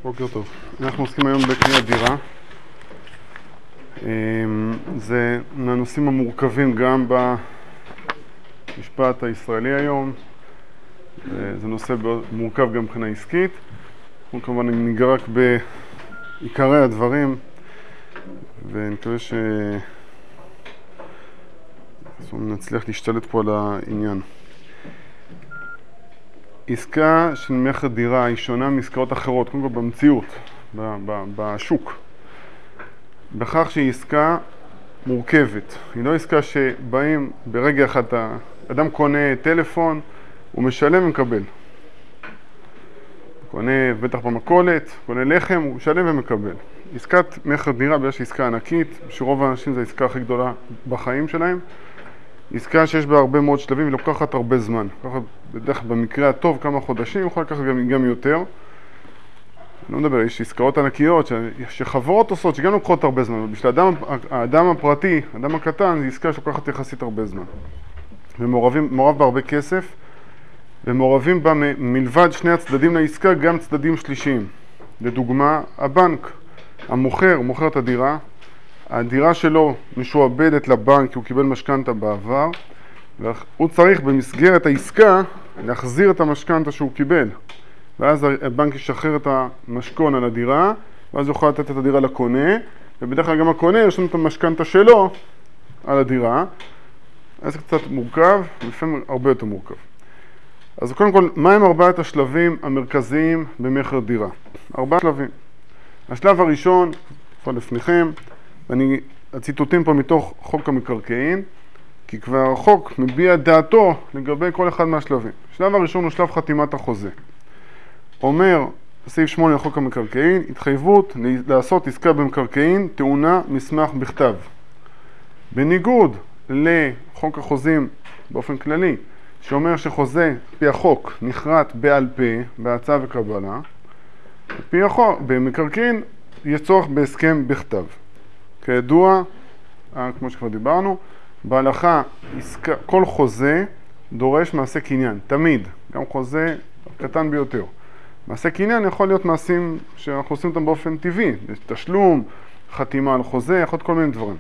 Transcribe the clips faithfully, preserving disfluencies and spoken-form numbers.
בוקר טוב. אנחנו עוסקים היום בקניית דירה. זה מהנושאים המורכבים גם במשפט הישראלי היום. זה נושא מורכב גם מבחינה עסקית. אנחנו כמובן ניגע רק בעיקרי הדברים, ואני מקווה שנצליח להשתלט פה על העניין. עסקה של מכר דירה היא שונה מעסקאות אחרות, קודם כל במציאות, בשוק, בכך שהיא עסקה מורכבת. היא לא עסקה שבאים ברגע אחד, אדם קונה טלפון, הוא משלם ומקבל. קונה בטח במכולת, קונה לחם, הוא משלם ומקבל. עסקת מכר דירה, בגלל שהיא עסקה ענקית, שרוב האנשים זו העסקה הכי גדולה בחיים שלהם, עסקה שיש בה הרבה מאוד שלבים ולוקחת הרבה זמן. לוקחת בדרך במקרה הטוב כמה חודשים, יכול לקחת גם, גם יותר. אני לא מדבר, יש עסקאות ענקיות ש, שחברות עושות, שגם לוקחות הרבה זמן. אבל בשביל האדם, האדם הפרטי, האדם הקטן, זו עסקה שלוקחת יחסית הרבה זמן. ומעורב בה הרבה כסף, ומעורבים בה מלבד שני הצדדים לעסקה, גם צדדים שלישיים. לדוגמה, הבנק, המוכר, מוכר את הדירה, הדירה שלו משועבדת לבנק כי הוא קיבל משכנתה בעבר, והוא צריך במסגרת העסקה להחזיר את המשכנתה שהוא קיבל. ואז הבנק ישחרר את המשכון על הדירה, ואז הוא יכול לתת את הדירה לקונה, ובדרך כלל גם הקונה יש לנו את המשכנתה שלו על הדירה. אז זה קצת מורכב, ולפעמים הרבה יותר מורכב. אז קודם כל, מהם ארבעת השלבים המרכזיים במכר דירה? ארבעה שלבים. השלב הראשון, פה לפניכם, אני, הציטוטים פה מתוך חוק המקרקעין, כי כבר החוק מביע דעתו לגבי כל אחד מהשלבים. השלב הראשון הוא שלב חתימת החוזה. אומר, סעיף שמונה לחוק המקרקעין, התחייבות לעשות עסקה במקרקעין טעונה מסמך בכתב. בניגוד לחוק החוזים באופן כללי, שאומר שחוזה פי החוק נחרט בעל פה, בהצעה וקבלה, פי החוק, במקרקעין יש צורך בהסכם בכתב. כידוע, כמו שכבר דיברנו, בהלכה עסקה, כל חוזה דורש מעשה קניין, תמיד, גם חוזה קטן ביותר. מעשה קניין יכול להיות מעשים שאנחנו עושים אותם באופן טבעי, תשלום, חתימה על חוזה, יכול להיות כל מיני דברים.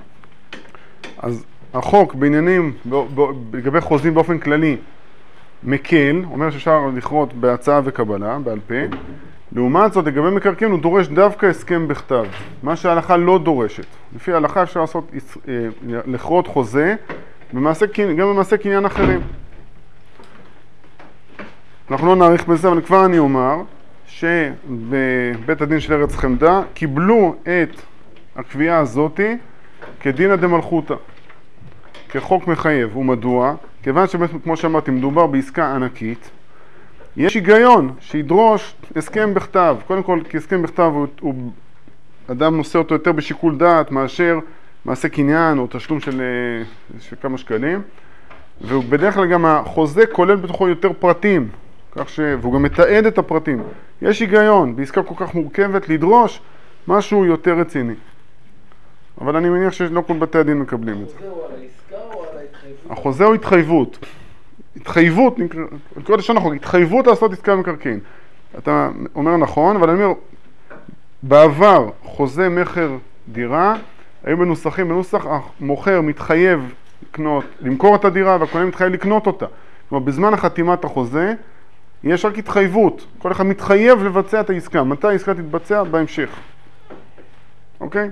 אז החוק בעניינים, לגבי חוזים באופן כללי, מקל, אומר שאפשר לכרות בהצעה וקבלה, בעל פה, לעומת זאת, לגבי מקרקעין הוא דורש דווקא הסכם בכתב, מה שההלכה לא דורשת. לפי ההלכה אפשר לעשות, לכרות חוזה, במעשה, גם במעשה קניין אחרים. אנחנו לא נאריך בזה, אבל כבר אני אומר שבבית הדין של ארץ חמדה קיבלו את הקביעה הזאת כדינא דמלכותא, כחוק מחייב. ומדוע? כיוון שבאמת, כמו שאמרתי, מדובר בעסקה ענקית, יש היגיון שידרוש הסכם בכתב. קודם כל, כי הסכם בכתב הוא, הוא אדם נושא אותו יותר בשיקול דעת מאשר מעשה קניין או תשלום של, של כמה שקלים. ובדרך כלל גם החוזה כולל בתוכו יותר פרטים, כך ש... והוא גם מתעד את הפרטים. יש היגיון בעסקה כל כך מורכבת לדרוש משהו יותר רציני. אבל אני מניח שלא כל בתי הדין מקבלים את זה. החוזה הוא על העסקה או על ההתחייבות? החוזה הוא התחייבות. התחייבות, נקרא לשון החוק, התחייבות לעשות עסקה במקרקעין. אתה אומר נכון, אבל אני אומר, בעבר חוזה מכר דירה, היו מנוסחים, בנוסח המוכר מתחייב לקנות, למכור את הדירה, והקונה מתחייב לקנות אותה. כלומר, בזמן החתימת החוזה, יש רק התחייבות. כל אחד מתחייב לבצע את העסקה. מתי העסקה תתבצע? בהמשך. אוקיי?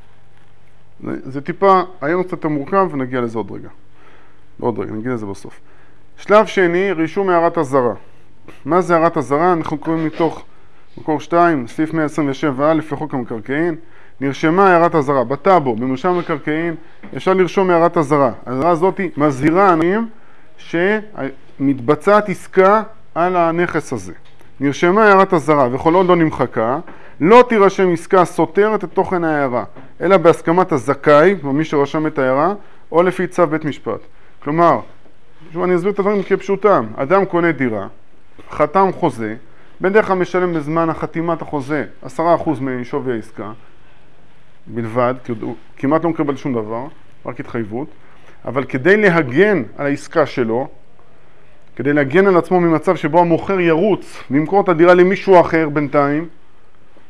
זה, זה טיפה, היום קצת מורכב, ונגיע לזה עוד רגע. עוד רגע, נגיע לזה בסוף. שלב שני, רישום הערת אזהרה. מה זה הערת אזהרה? אנחנו קוראים מתוך מקור שתיים, סעיף מאה עשרים ושבע א' לחוק המקרקעין. נרשמה הערת אזהרה. בטאבו, במרשם המקרקעין, אפשר לרשום הערת אזהרה. ההערה הזאת מזהירה אנשים שמתבצעת עסקה על הנכס הזה. נרשמה הערת אזהרה, וכל עוד לא נמחקה, לא תירשם עסקה סותרת את תוכן ההערה, אלא בהסכמת הזכאי, מי שרשם את ההערה, או לפי צו בית משפט. כלומר, שוב אני אסביר את הדברים כפשוטם. אדם קונה דירה, חתם חוזה, בדרך כלל משלם בזמן החתימת החוזה עשרה אחוז משווי העסקה, בלבד, כי הוא כמעט לא מקבל שום דבר, רק התחייבות, אבל כדי להגן על העסקה שלו, כדי להגן על עצמו ממצב שבו המוכר ירוץ, למכור את הדירה למישהו אחר בינתיים,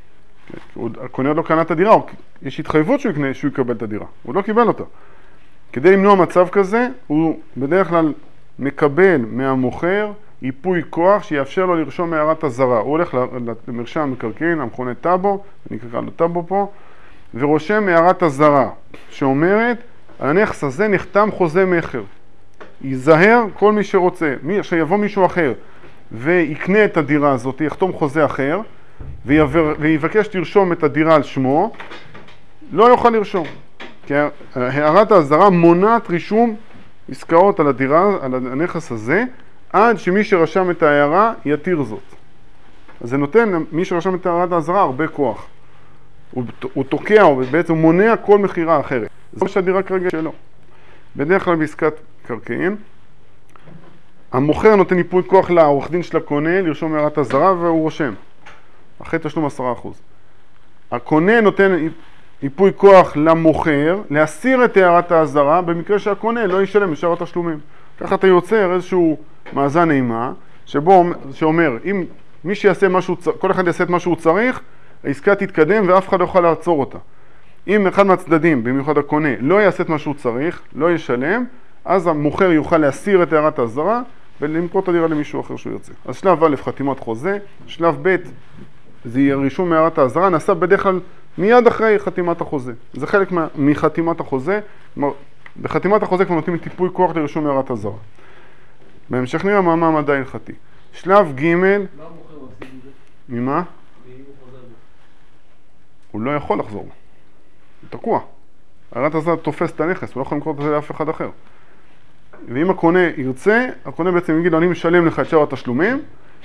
הקונה עוד לא קנה את הדירה, יש התחייבות שהוא, יקנה, שהוא יקבל את הדירה, הוא לא קיבל אותה. כדי למנוע מצב כזה, הוא בדרך כלל מקבל מהמוכר ייפוי כוח שיאפשר לו לרשום הערת אזהרה. הוא הולך למרשם המקרקעין, המכונה טאבו, אני אקרא לו טאבו פה, ורושם הערת אזהרה, שאומרת, על הנכס הזה נחתם חוזה מכר. ייזהר כל מי שרוצה, מי, שיבוא מישהו אחר ויקנה את הדירה הזאת, יחתום חוזה אחר, ויעבר, ויבקש לרשום את הדירה על שמו, לא יוכל לרשום. כי הערת האזהרה מונעת רישום עסקאות על הדירה, על הנכס הזה, עד שמי שרשם את ההערה יתיר זאת. אז זה נותן, מי שרשם את הערת האזהרה, הרבה כוח. הוא, הוא תוקע, הוא בעצם מונע כל מחירה אחרת. זה מה שהדירה כרגע שלו. בדרך כלל בעסקת קרקעין, המוכר נותן ייפוי כוח לעורך דין של הקונה לרשום הערת אזהרה והוא רושם. אחרי תשלום עשרה אחוז. הקונה נותן ייפוי כוח למוכר להסיר את הערת האזהרה במקרה שהקונה לא ישלם לשאר התשלומים. ככה אתה יוצר איזשהו מאזן אימה שבו, שאומר, אם מי שיעשה משהו, כל אחד יעשה את מה שהוא צריך, העסקה תתקדם ואף אחד לא יוכל לעצור אותה. אם אחד מהצדדים, במיוחד הקונה, לא יעשה את מה שהוא צריך, לא ישלם, אז המוכר יוכל להסיר את הערת האזהרה ולמכור את הדירה למישהו אחר שהוא יוצא. אז שלב א', חתימת חוזה, שלב ב', זה יהיה רישום הערת האזהרה, נעשה בדרך כלל מיד אחרי חתימת החוזה. זה חלק מחתימת החוזה, כלומר, בחתימת החוזה כבר נותנים טיפוי כוח לרישום הערת האזהרה. בהמשך נראה מה מעמד ההלכתי. שלב ג', מה המוכר מפסיד מזה? ממה? ואם הוא חוזר בו? הוא לא יכול לחזור. הוא תקוע. הערת האזהרה תופס את הנכס, הוא לא יכול למכור את זה לאף אחד אחר. ואם הקונה ירצה, הקונה בעצם יגיד לו, אני משלם לך את שאר התשלומים,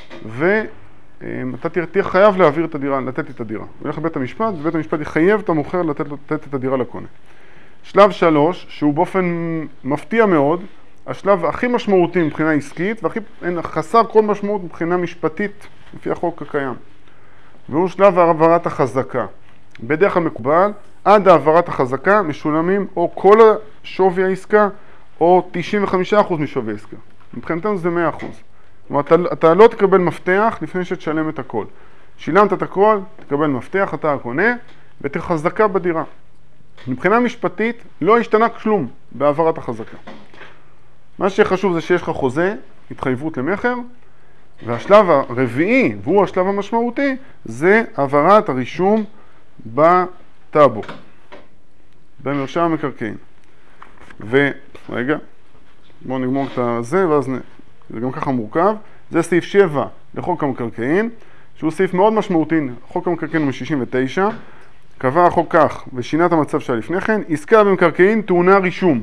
ואתה תהיה חייב להעביר את הדירה, לתת את הדירה. הוא ילך לבית המשפט, ובית המשפט יחייב את המוכר לתת, לתת את הדירה לקונה. שלב שלוש, שהוא באופן מפתיע מאוד, השלב הכי משמעותי מבחינה עסקית, והכי חסר כל משמעות מבחינה משפטית, לפי החוק הקיים. והוא שלב העברת החזקה. בדרך כלל מקובל, עד העברת החזקה משולמים או כל שווי העסקה, או תשעים וחמישה אחוז משווי העסקה. מבחינתנו זה מאה אחוז. כלומר, אתה, אתה לא תקבל מפתח לפני שתשלם את הכל. שילמת את הכל, תקבל מפתח, אתה הקונה, ותחזקה בדירה. מבחינה משפטית לא השתנה כלום בהעברת החזקה. מה שחשוב זה שיש לך חוזה, התחייבות למחר, והשלב הרביעי, והוא השלב המשמעותי, זה העברת הרישום בטאבו, במרשם המקרקעין. ורגע, בואו נגמור את זה, ואז נ... זה גם ככה מורכב. זה סעיף שבע לחוק המקרקעין, שהוא סעיף מאוד משמעותי. חוק המקרקעין הוא מ-שישים ותשע, קבע החוק כך, ושינה את המצב שהיה לפני כן, עסקה במקרקעין טעונה רישום.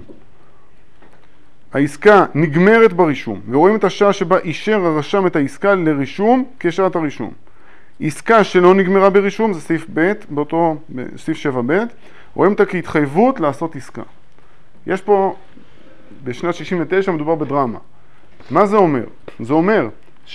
העסקה נגמרת ברישום, ורואים את השעה שבה אישר הרשם את העסקה לרישום כשעת הרישום. עסקה שלא נגמרה ברישום, זה סעיף ב', באותו סעיף שבע ב', רואים אותה כהתחייבות לעשות עסקה. יש פה, בשנת שישים ותשע מדובר בדרמה. מה זה אומר? זה אומר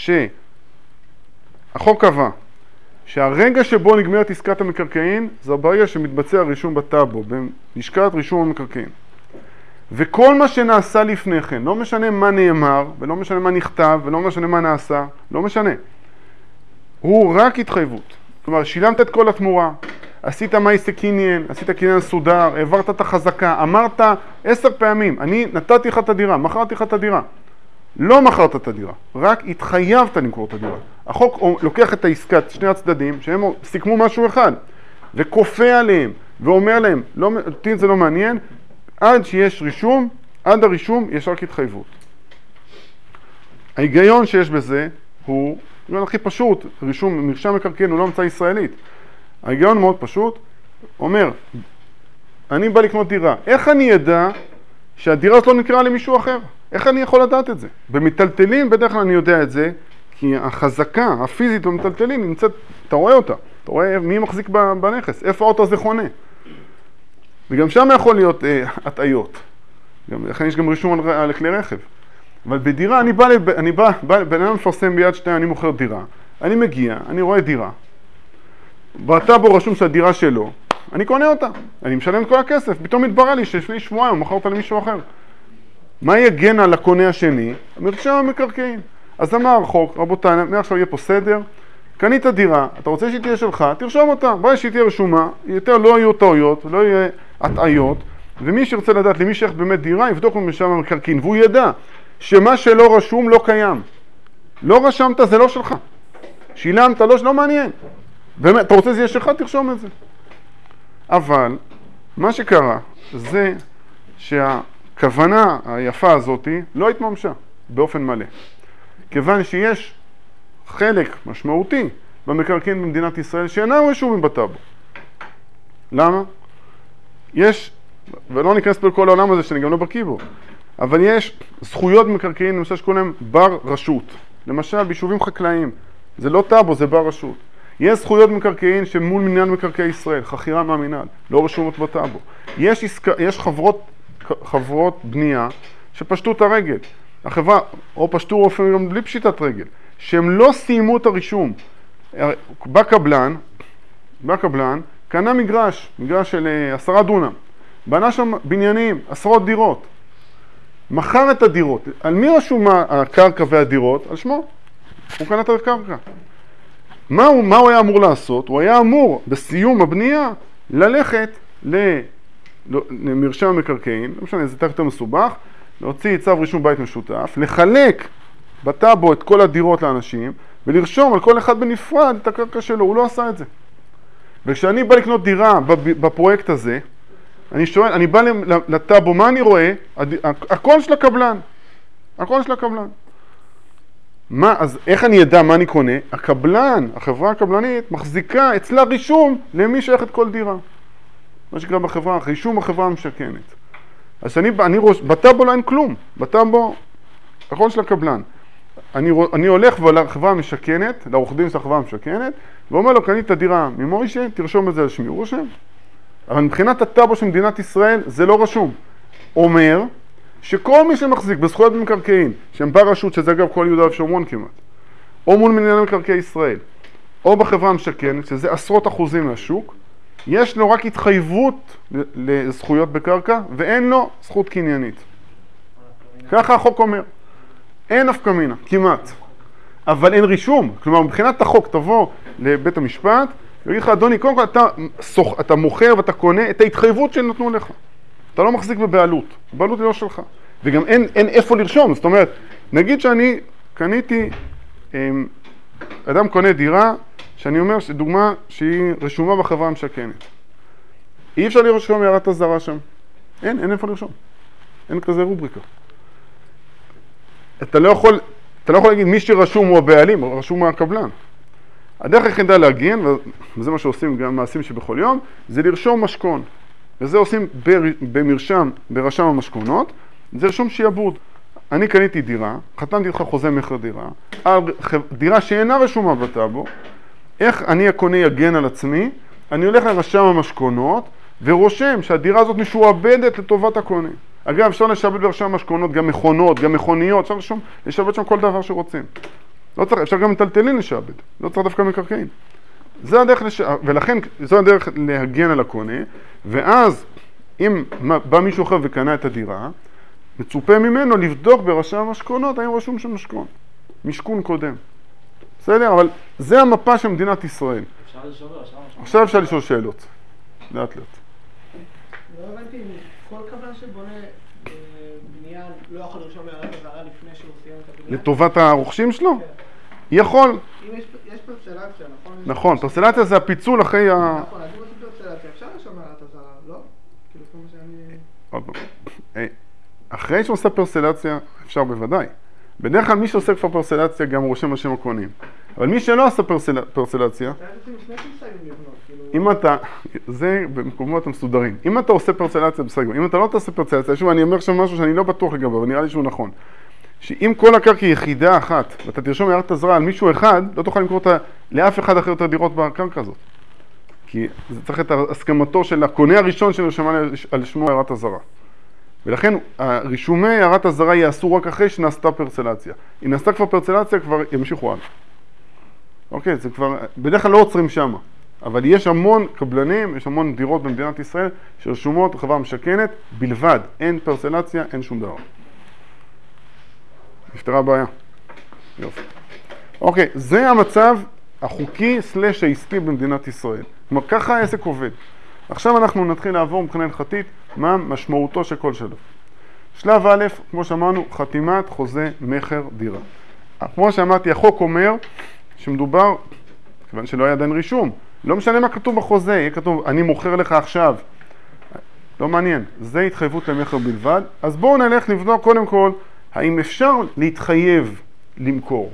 שהחוק קבע שהרגע שבו נגמרת עסקת המקרקעין, זה ברגע שמתבצע הרישום בטאבו, בלשכת רישום המקרקעין. וכל מה שנעשה לפני כן, לא משנה מה נאמר, ולא משנה מה נכתב, ולא משנה מה נעשה, לא משנה. הוא רק התחייבות. כלומר, שילמת את כל התמורה, עשית מייסה קניין, עשית קניין סודר, העברת את החזקה, אמרת עשר פעמים, אני נתתי לך את הדירה, מכרתי לך את הדירה. לא מכרת את הדירה, רק התחייבת למכור את הדירה. החוק לוקח את העסקת שני הצדדים, שהם סיכמו משהו אחד, וכופה עליהם, ואומר להם, לא, אותי זה לא מעניין, עד שיש רישום, עד הרישום יש רק התחייבות. ההיגיון שיש בזה הוא, ההיגיון הכי פשוט, רישום, מרשם מקרקעין הוא לא המצאה ישראלית. ההיגיון מאוד פשוט, אומר, אני בא לקנות דירה, איך אני אדע שהדירה הזאת לא נקראה למישהו אחר? איך אני יכול לדעת את זה? במטלטלים בדרך כלל אני יודע את זה, כי החזקה הפיזית במטלטלים נמצאת, אתה רואה אותה, אתה רואה מי מחזיק בנכס, איפה האוטו הזה חונה. וגם שם יכול להיות אה, הטעיות. לכן יש גם רישום על, על כלי רכב. אבל בדירה, אני בא, אני בא, בא, בן אדם מפרסם ביד שתיים, אני מוכר דירה. אני מגיע, אני רואה דירה. בטאבו רשום שהדירה שלו, אני קונה אותה. אני משלם את כל הכסף. פתאום מתברר לי שלפני שבועיים, מכר אותה למישהו אחר. מה יגן על הקונה השני? מרשם המקרקעין. אז אמר החוק, רבותיי, מעכשיו יהיה פה סדר, קנית דירה, אתה רוצה שהיא תהיה שלך, תרשום אותה, בואי שהיא תהיה רשומה, יותר לא יהיו טעויות, לא יהיו הטעיות, ומי שירצה לדעת למי שייך באמת דירה, יבדוק במשם המקרקעין, והוא ידע שמה שלא רשום לא קיים. לא רשמת, זה לא שלך. שילמת, לא, לא מעניין. באמת, אתה רוצה שזה יהיה שלך, תרשום את זה. אבל, מה שקרה, זה שהכוונה היפה הזאת לא התממשה באופן מלא. כיוון שיש חלק משמעותי במקרקעין במדינת ישראל שאינם רשומים בטאבו. למה? יש, ולא ניכנס פה לכל העולם הזה שאני גם לא בקיא בו, אבל יש זכויות במקרקעין, למשל שקוראים להם בר רשות. למשל, ביישובים חקלאיים, זה לא טאבו, זה בר רשות. יש זכויות במקרקעין שמול מניין מקרקעי ישראל, חכירה מהמינהל, לא רשומות בטאבו. יש, עסקה, יש חברות, חברות בנייה שפשטו את הרגל. החברה, או פשטו אופן גם בלי פשיטת רגל, שהם לא סיימו את הרישום. בקבלן, בקבלן, קנה מגרש, מגרש של עשרה דונם. בנה שם בניינים, עשרות דירות. מכר את הדירות. על מי רשום הקרקע והדירות? על שמו. הוא קנה את הקרקע. מה הוא, מה הוא היה אמור לעשות? הוא היה אמור, בסיום הבנייה, ללכת למרשם המקרקעין, לא משנה, זה יותר מסובך, להוציא צו רישום בית משותף, לחלק בטאבו את כל הדירות לאנשים, ולרשום על כל אחד בנפרד את הקרקע שלו. הוא לא עשה את זה. וכשאני בא לקנות דירה בפרויקט הזה, אני שואל, אני בא לטאבו, מה אני רואה? הכל של הקבלן. הכל של הקבלן. מה, אז איך אני ידע מה אני קונה? הקבלן, החברה הקבלנית, מחזיקה אצלה רישום למי שייך את כל דירה. מה שקרה בחברה, רישום החברה המשכנת. אז אני, אני רוש, בטאבו לא אין כלום. בטאבו, הכל של הקבלן. אני, אני הולך לחברה המשכנת, לעורך דין של החברה המשכנת, ואומר לו, קנית את הדירה ממוישה, תרשום את זה על שמי, הוא רושם. אבל מבחינת הטאבו של מדינת ישראל, זה לא רשום. אומר שכל מי שמחזיק בזכויות במקרקעין, שהם בר רשות, שזה אגב כל יהודה ושומרון כמעט, או מול מנהל מקרקעי ישראל, או בחברה המשכנת, שזה עשרות אחוזים מהשוק, יש לו רק התחייבות לזכויות בקרקע, ואין לו זכות קניינית. ככה החוק אומר. אין נפקא מינה, כמעט. אבל אין רישום. כלומר, מבחינת החוק, תבוא לבית המשפט, ויגיד לך, אדוני, קודם כל אתה, סוח, אתה מוכר ואתה קונה את ההתחייבות שנתנו לך. אתה לא מחזיק בבעלות. הבעלות היא לא שלך. וגם אין, אין איפה לרשום. זאת אומרת, נגיד שאני קניתי, אדם קונה דירה, שאני אומר, דוגמה שהיא רשומה בחברה המשכנת. אי אפשר לרשום הערת אזהרה שם. אין, אין איפה לרשום. אין כזה רובריקה. אתה לא יכול, אתה לא יכול להגיד מי שרשום הוא הבעלים, רשום הוא הקבלן. הדרך היחידה להגן, וזה מה שעושים גם מעשים שבכל יום, זה לרשום משכון. וזה עושים במרשם, ברשם המשכונות, זה רשום שיעבוד. אני קניתי דירה, חתמתי לך חוזה מכר דירה, על דירה שאינה רשומה בטאבו, איך אני הקונה יגן על עצמי? אני הולך לרשם המשכונות, ורושם שהדירה הזאת משועבדת לטובת הקונה. אגב, אפשר לשעבד ברשם המשכונות גם מכונות, גם מכוניות, אפשר לשום, לשעבד שם כל דבר שרוצים. לא צריך, אפשר גם מטלטלין לשעבד, לא צריך דווקא מקרקעין. זה הדרך לש... ולכן זו הדרך להגן על הקונה, ואז אם בא מישהו אחר וקנה את הדירה, מצופה ממנו לבדוק ברשם המשכונות האם רשום שם משכון, משכון קודם. בסדר? אבל זה המפה של מדינת ישראל. אפשר לשאול, אפשר לשאול. עכשיו אפשר לשאול שאלות. לאט לאט. לא הבנתי, כל קבלן שבונה בניין לא יכול לרשום הערת אזהרה לפני שהוא סיים את הבניין? לטובת הרוכשים שלו? יכול. אם יש פרסלציה, נכון? נכון, פרסלציה זה הפיצול אחרי ה... נכון, אז אם עושים פרסלציה, אפשר לרשום הערת אזהרה, לא? כאילו, כמו שאני... עוד פעם. אחרי שעושה פרסלציה, אפשר בוודאי. בדרך כלל מי שעושה כבר פרסלציה גם רושם השם הקונים. אבל מי שלא עושה פרסלציה... אתה עושים לפני שמסיימים לבנות, כאילו... אם אתה... זה במקומות המסודרים. אם אתה עושה פרסלציה, בסדר. אם אתה לא תעשה פרסלציה, שוב, אני אומר שם משהו שאני לא בטוח לגביו, אבל נראה לי שהוא נכון. שאם כל הקרקע היא יחידה אחת, ואתה תרשום הערת אזהרה על מישהו אחד, לא תוכל למכור אותה לאף אחד אחר את הדירות בקרקע הזאת. כי זה צריך את הסכמתו של הקונה הראשון שנרשמה על שמו הערת אזהרה. ולכן רישומי הערת אזהרה יעשו רק אחרי שנעשתה פרסלציה. אם נעשתה כבר פרסלציה, כבר ימשיכו הלאה. אוקיי, זה כבר, בדרך כלל לא עוצרים שמה. אבל יש המון קבלנים, יש המון דירות במדינת ישראל שרשומות חברה משכנת בלבד. אין פרסלציה, אין שום דבר. נפתרה הבעיה. יופי. אוקיי, זה המצב החוקי סלש העסקי במדינת ישראל. כלומר, ככה העסק עובד. עכשיו אנחנו נתחיל לעבור מבחינה הלכתית מה משמעותו של כל שלב. שלב א', כמו שאמרנו, חתימת חוזה מכר דירה. כמו שאמרתי, החוק אומר שמדובר, כיוון שלא היה עדיין רישום, לא משנה מה כתוב בחוזה, יהיה כתוב, אני מוכר לך עכשיו. לא מעניין, זה התחייבות למכר בלבד. אז בואו נלך לבדוק קודם כל, האם אפשר להתחייב למכור.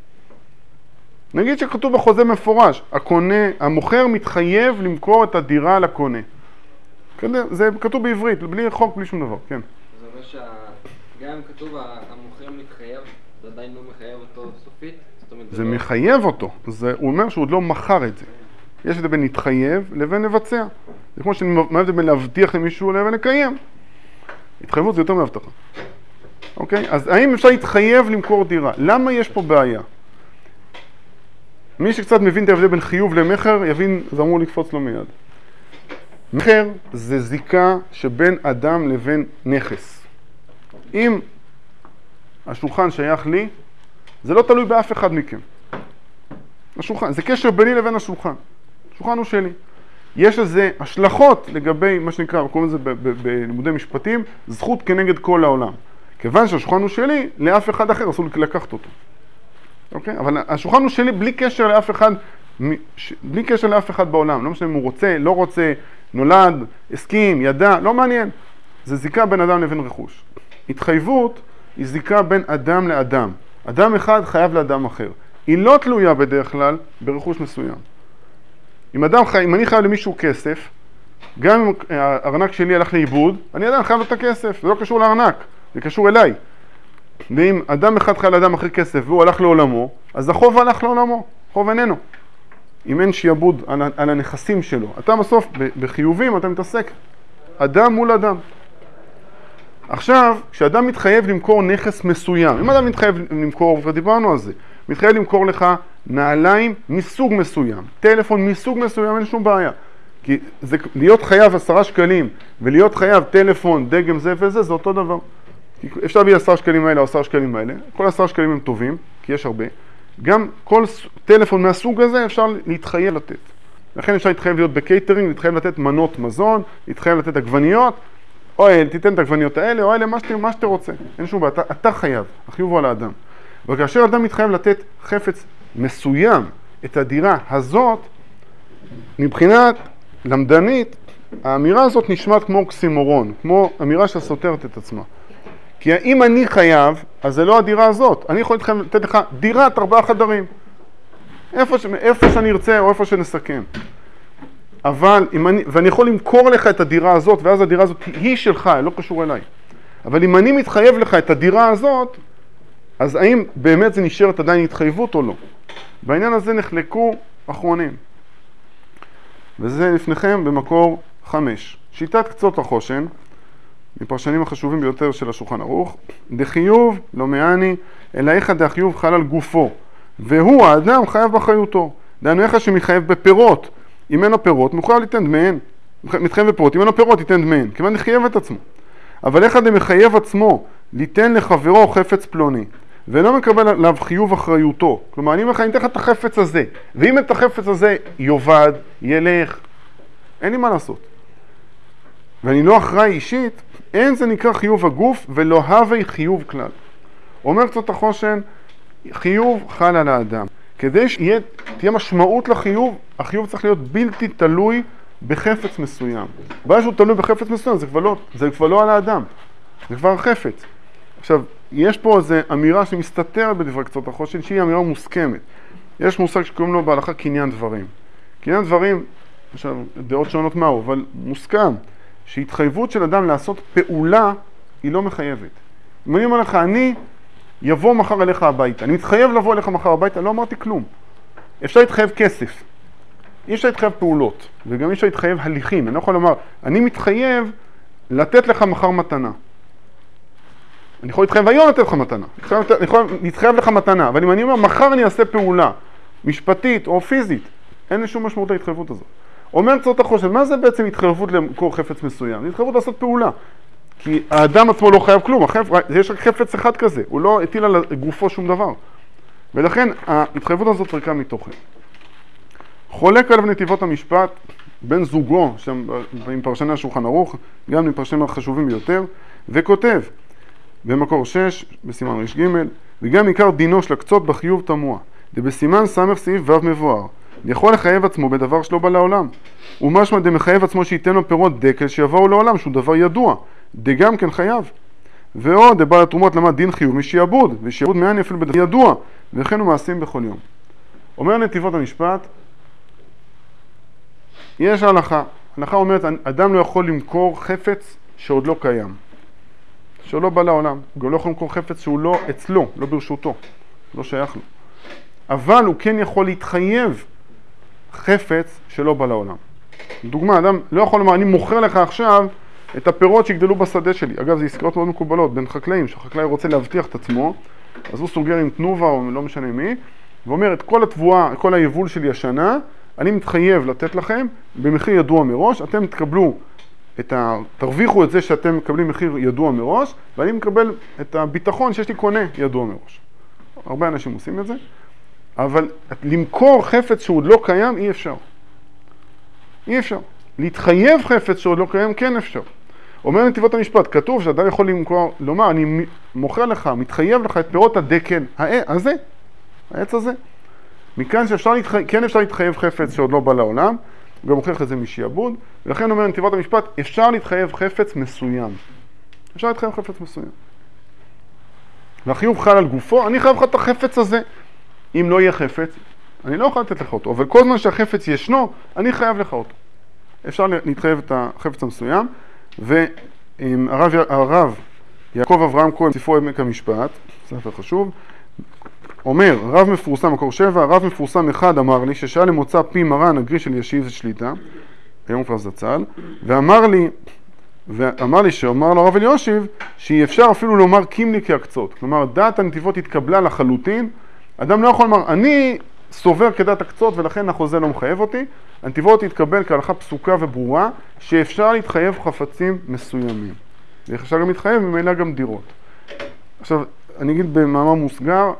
נגיד שכתוב בחוזה מפורש, הקונה, המוכר מתחייב למכור את הדירה לקונה. זה כתוב בעברית, בלי חוק, בלי שום דבר, כן. זה אומר שגם אם כתוב המוכר מתחייב, זה עדיין לא מחייב אותו סופית? זה מחייב אותו, הוא אומר שהוא עוד לא מכר את זה. יש את זה בין להתחייב לבין לבצע. זה כמו שאני מעבד בין להבטיח למישהו לבין לקיים. התחייבות זה יותר מהבטחה. אוקיי? אז האם אפשר להתחייב למכור דירה? למה יש פה בעיה? מי שקצת מבין את ההבדל בין חיוב למחר, יבין, זה אמור לקפוץ לו מיד. מחר זה זיקה שבין אדם לבין נכס. אם השולחן שייך לי, זה לא תלוי באף אחד מכם. השולחן, זה קשר ביני לבין השולחן. השולחן הוא שלי. יש לזה השלכות לגבי מה שנקרא, קוראים לזה בלימודי משפטים, זכות כנגד כל העולם. כיוון שהשולחן הוא שלי, לאף אחד אחר אסור לקחת אותו. אוקיי? אבל השולחן הוא שלי בלי קשר לאף אחד, בלי קשר לאף אחד בעולם. לא משנה אם הוא רוצה, לא רוצה, נולד, הסכים, ידע, לא מעניין. זה זיקה בין אדם לבין רכוש. התחייבות היא זיקה בין אדם לאדם. אדם אחד חייב לאדם אחר. היא לא תלויה בדרך כלל ברכוש מסוים. אם, אדם חי... אם אני חייב למישהו כסף, גם אם הארנק שלי הלך לאיבוד, אני עדיין חייב את הכסף, זה לא קשור לארנק, זה קשור אליי. ואם אדם אחד חייב לאדם אחר כסף והוא הלך לעולמו, אז החוב הלך לעולמו, חוב איננו. אם אין שיעבוד על, על הנכסים שלו, אתה בסוף בחיובים אתה מתעסק, אדם מול אדם. עכשיו, כשאדם מתחייב למכור נכס מסוים, אם אדם מתחייב למכור, ודיברנו על זה, מתחייב למכור לך נעליים מסוג מסוים, טלפון מסוג מסוים, אין שום בעיה. כי זה, להיות חייב עשרה שקלים ולהיות חייב טלפון, דגם זה וזה, זה אותו דבר. אפשר להביא עשרה שקלים האלה או עשרה שקלים האלה, כל עשרה שקלים הם טובים, כי יש הרבה. גם כל טלפון מהסוג הזה אפשר להתחייב לתת. לכן אפשר להתחייב להיות בקייטרינג, להתחייב לתת מנות מזון, להתחייב לתת עגבניות, או תיתן את העגבניות האלה, או אלה, מה שאתה, מה שאתה רוצה. אין שום בעיה, אתה, אתה חייב, החיוב הוא על האדם. וכאשר אדם מתחייב לתת חפץ מסוים, את הדירה הזאת, מבחינת למדנית, האמירה הזאת נשמעת כמו אוקסימורון, כמו אמירה שסותרת את עצמה. כי אם אני חייב, אז זה לא הדירה הזאת. אני יכול לתת לך דירת ארבעה חדרים. איפה, ש... איפה שאני ארצה או איפה שנסכם. אבל, אם אני... ואני יכול למכור לך את הדירה הזאת, ואז הדירה הזאת היא שלך, לא קשור אליי. אבל אם אני מתחייב לך את הדירה הזאת, אז האם באמת זה נשארת עדיין התחייבות או לא? בעניין הזה נחלקו אחרונים. וזה לפניכם במקור חמש. שיטת קצות החושן, מפרשנים החשובים ביותר של השולחן ערוך, דחיוב לא מעני, אלא איך דחיוב חל על גופו, והוא האדם חייב באחריותו. דהיינו איך שמחייב בפירות, אם אין לו פירות, מחויב ליתן דמיהן. מתחייב בפירות, אם אין לו פירות, ייתן דמיהן, כיוון לחייב את עצמו. אבל איך אדם מחייב עצמו ליתן לחברו חפץ פלוני, ואינו מקבל עליו חיוב אחריותו. כלומר, אני אומר לך, אני אתן לך את החפץ הזה, ואם את החפץ הזה יובד, ילך, אין לי מה לעשות. ואני לא אחראי אישית, אין זה נקרא חיוב הגוף ולא הווי חיוב כלל. אומר קצות החושן, חיוב חל על האדם. כדי שתהיה משמעות לחיוב, החיוב צריך להיות בלתי תלוי בחפץ מסוים. בעיה שהוא תלוי בחפץ מסוים, זה כבר לא, זה כבר לא על האדם, זה כבר החפץ. עכשיו, יש פה איזו אמירה שמסתתרת בדברי קצות החושן, שהיא אמירה מוסכמת. יש מושג שקוראים לו בהלכה קניין דברים. קניין דברים, עכשיו, דעות שונות מהו, אבל מוסכם. שהתחייבות של אדם לעשות פעולה היא לא מחייבת. אם אני אומר לך, אני יבוא מחר אליך הביתה, אני מתחייב לבוא אליך מחר הביתה, לא אמרתי כלום. אפשר להתחייב כסף, אי אפשר להתחייב פעולות, וגם אי אפשר להתחייב הליכים. אני לא יכול לומר, אני מתחייב לתת לך מחר מתנה. אני יכול להתחייב היום לתת לך מתנה, אני יכול להתחייב לך מתנה, אבל אם אני אומר, מחר אני אעשה פעולה, משפטית או פיזית, אין לי שום משמעות להתחייבות הזאת. אומר קצות החושן, מה זה בעצם התחייבות למכור חפץ מסוים? זה התחייבות לעשות פעולה. כי האדם עצמו לא חייב כלום, החפ... יש רק חפץ אחד כזה, הוא לא הטיל על גופו שום דבר. ולכן ההתחייבות הזאת ריקה מתוכן. חולק עליו נתיבות המשפט, בן זוגו, שם עם פרשני השולחן ערוך, גם עם פרשנים החשובים ביותר, וכותב במקור שש, בסימן רש ג', וגם עיקר דינו של הקצות בחיוב תמוה, דבסימן סמך סעיף ו' מבואר, יכול לחייב עצמו בדבר שלא בא לעולם, ומשמע דמחייב עצמו שייתן לו פירות דקל שיבואו לעולם, שהוא דבר ידוע, דגם כן חייב. ועוד, דבעל התרומות למד דין חיוב משעבוד, ושעבוד מעין אפילו בדבר ידוע, וכן הוא מעשים בכל יום. אומר נתיבות המשפט, יש הלכה, הלכה אומרת, אדם לא יכול למכור חפץ שעוד לא קיים, שעוד לא בא לעולם, הוא גם לא יכול למכור חפץ שהוא לא אצלו, לא ברשותו, לא שייך לו. אבל הוא כן יכול להתחייב חפץ שלא בא לעולם. דוגמה, אדם לא יכול לומר, אני מוכר לך עכשיו את הפירות שיגדלו בשדה שלי. אגב, זה עסקאות מאוד מקובלות בין חקלאים, שהחקלאי רוצה להבטיח את עצמו, אז הוא סוגר עם תנובה או לא משנה מי, ואומר, את כל התבואה, כל היבול שלי השנה, אני מתחייב לתת לכם במחיר ידוע מראש, אתם תקבלו את ה... תרוויחו את זה שאתם מקבלים מחיר ידוע מראש, ואני מקבל את הביטחון שיש לי קונה ידוע מראש. הרבה אנשים עושים את זה, אבל למכור חפץ שעוד לא קיים אי אפשר. אי אפשר. להתחייב חפץ שעוד לא קיים כן אפשר. אומר נתיבות המשפט, כתוב שאדם יכול למכור, לומר, אני מוכר לך, מתחייב לך את פירות הדקל הזה, העץ הזה. מכאן שאפשר להתחייב, כן אפשר להתחייב חפץ שעוד לא בא לעולם, הוא גם מוכיח את זה משעבוד, ולכן אומר נתיבות המשפט, אפשר להתחייב חפץ מסוים. אפשר להתחייב חפץ מסוים. והחיוב חל על גופו, אני חייב לך את החפץ הזה. אם לא יהיה חפץ, אני לא יכול לתת לך אותו, אבל כל זמן שהחפץ ישנו, אני חייב לך אותו. אפשר להתחייב את החפץ המסוים, והרב הרב יעקב אברהם כהן, ספרו עמק המשפט, ספר חשוב, אומר, רב מפורסם, מקור שבע, רב מפורסם אחד אמר לי, ששאל למוצא פי מרן הגרי של ישיב שליטה, היום כבר זצ"ל, ואמר לי, ואמר לי שאומר לו הרב אלישיב, שאי אפשר אפילו לומר קימלי כהקצות. כלומר, דעת הנתיבות התקבלה לחלוטין, אדם לא יכול לומר, אני סובר כדעת הקצות ולכן החוזה לא מחייב אותי, הנתיבות התקבל כהלכה פסוקה וברורה, שאפשר להתחייב חפצים מסוימים. ואפשר גם להתחייב ממילא גם דירות. עכשיו, אני אגיד במאמר מוסגר,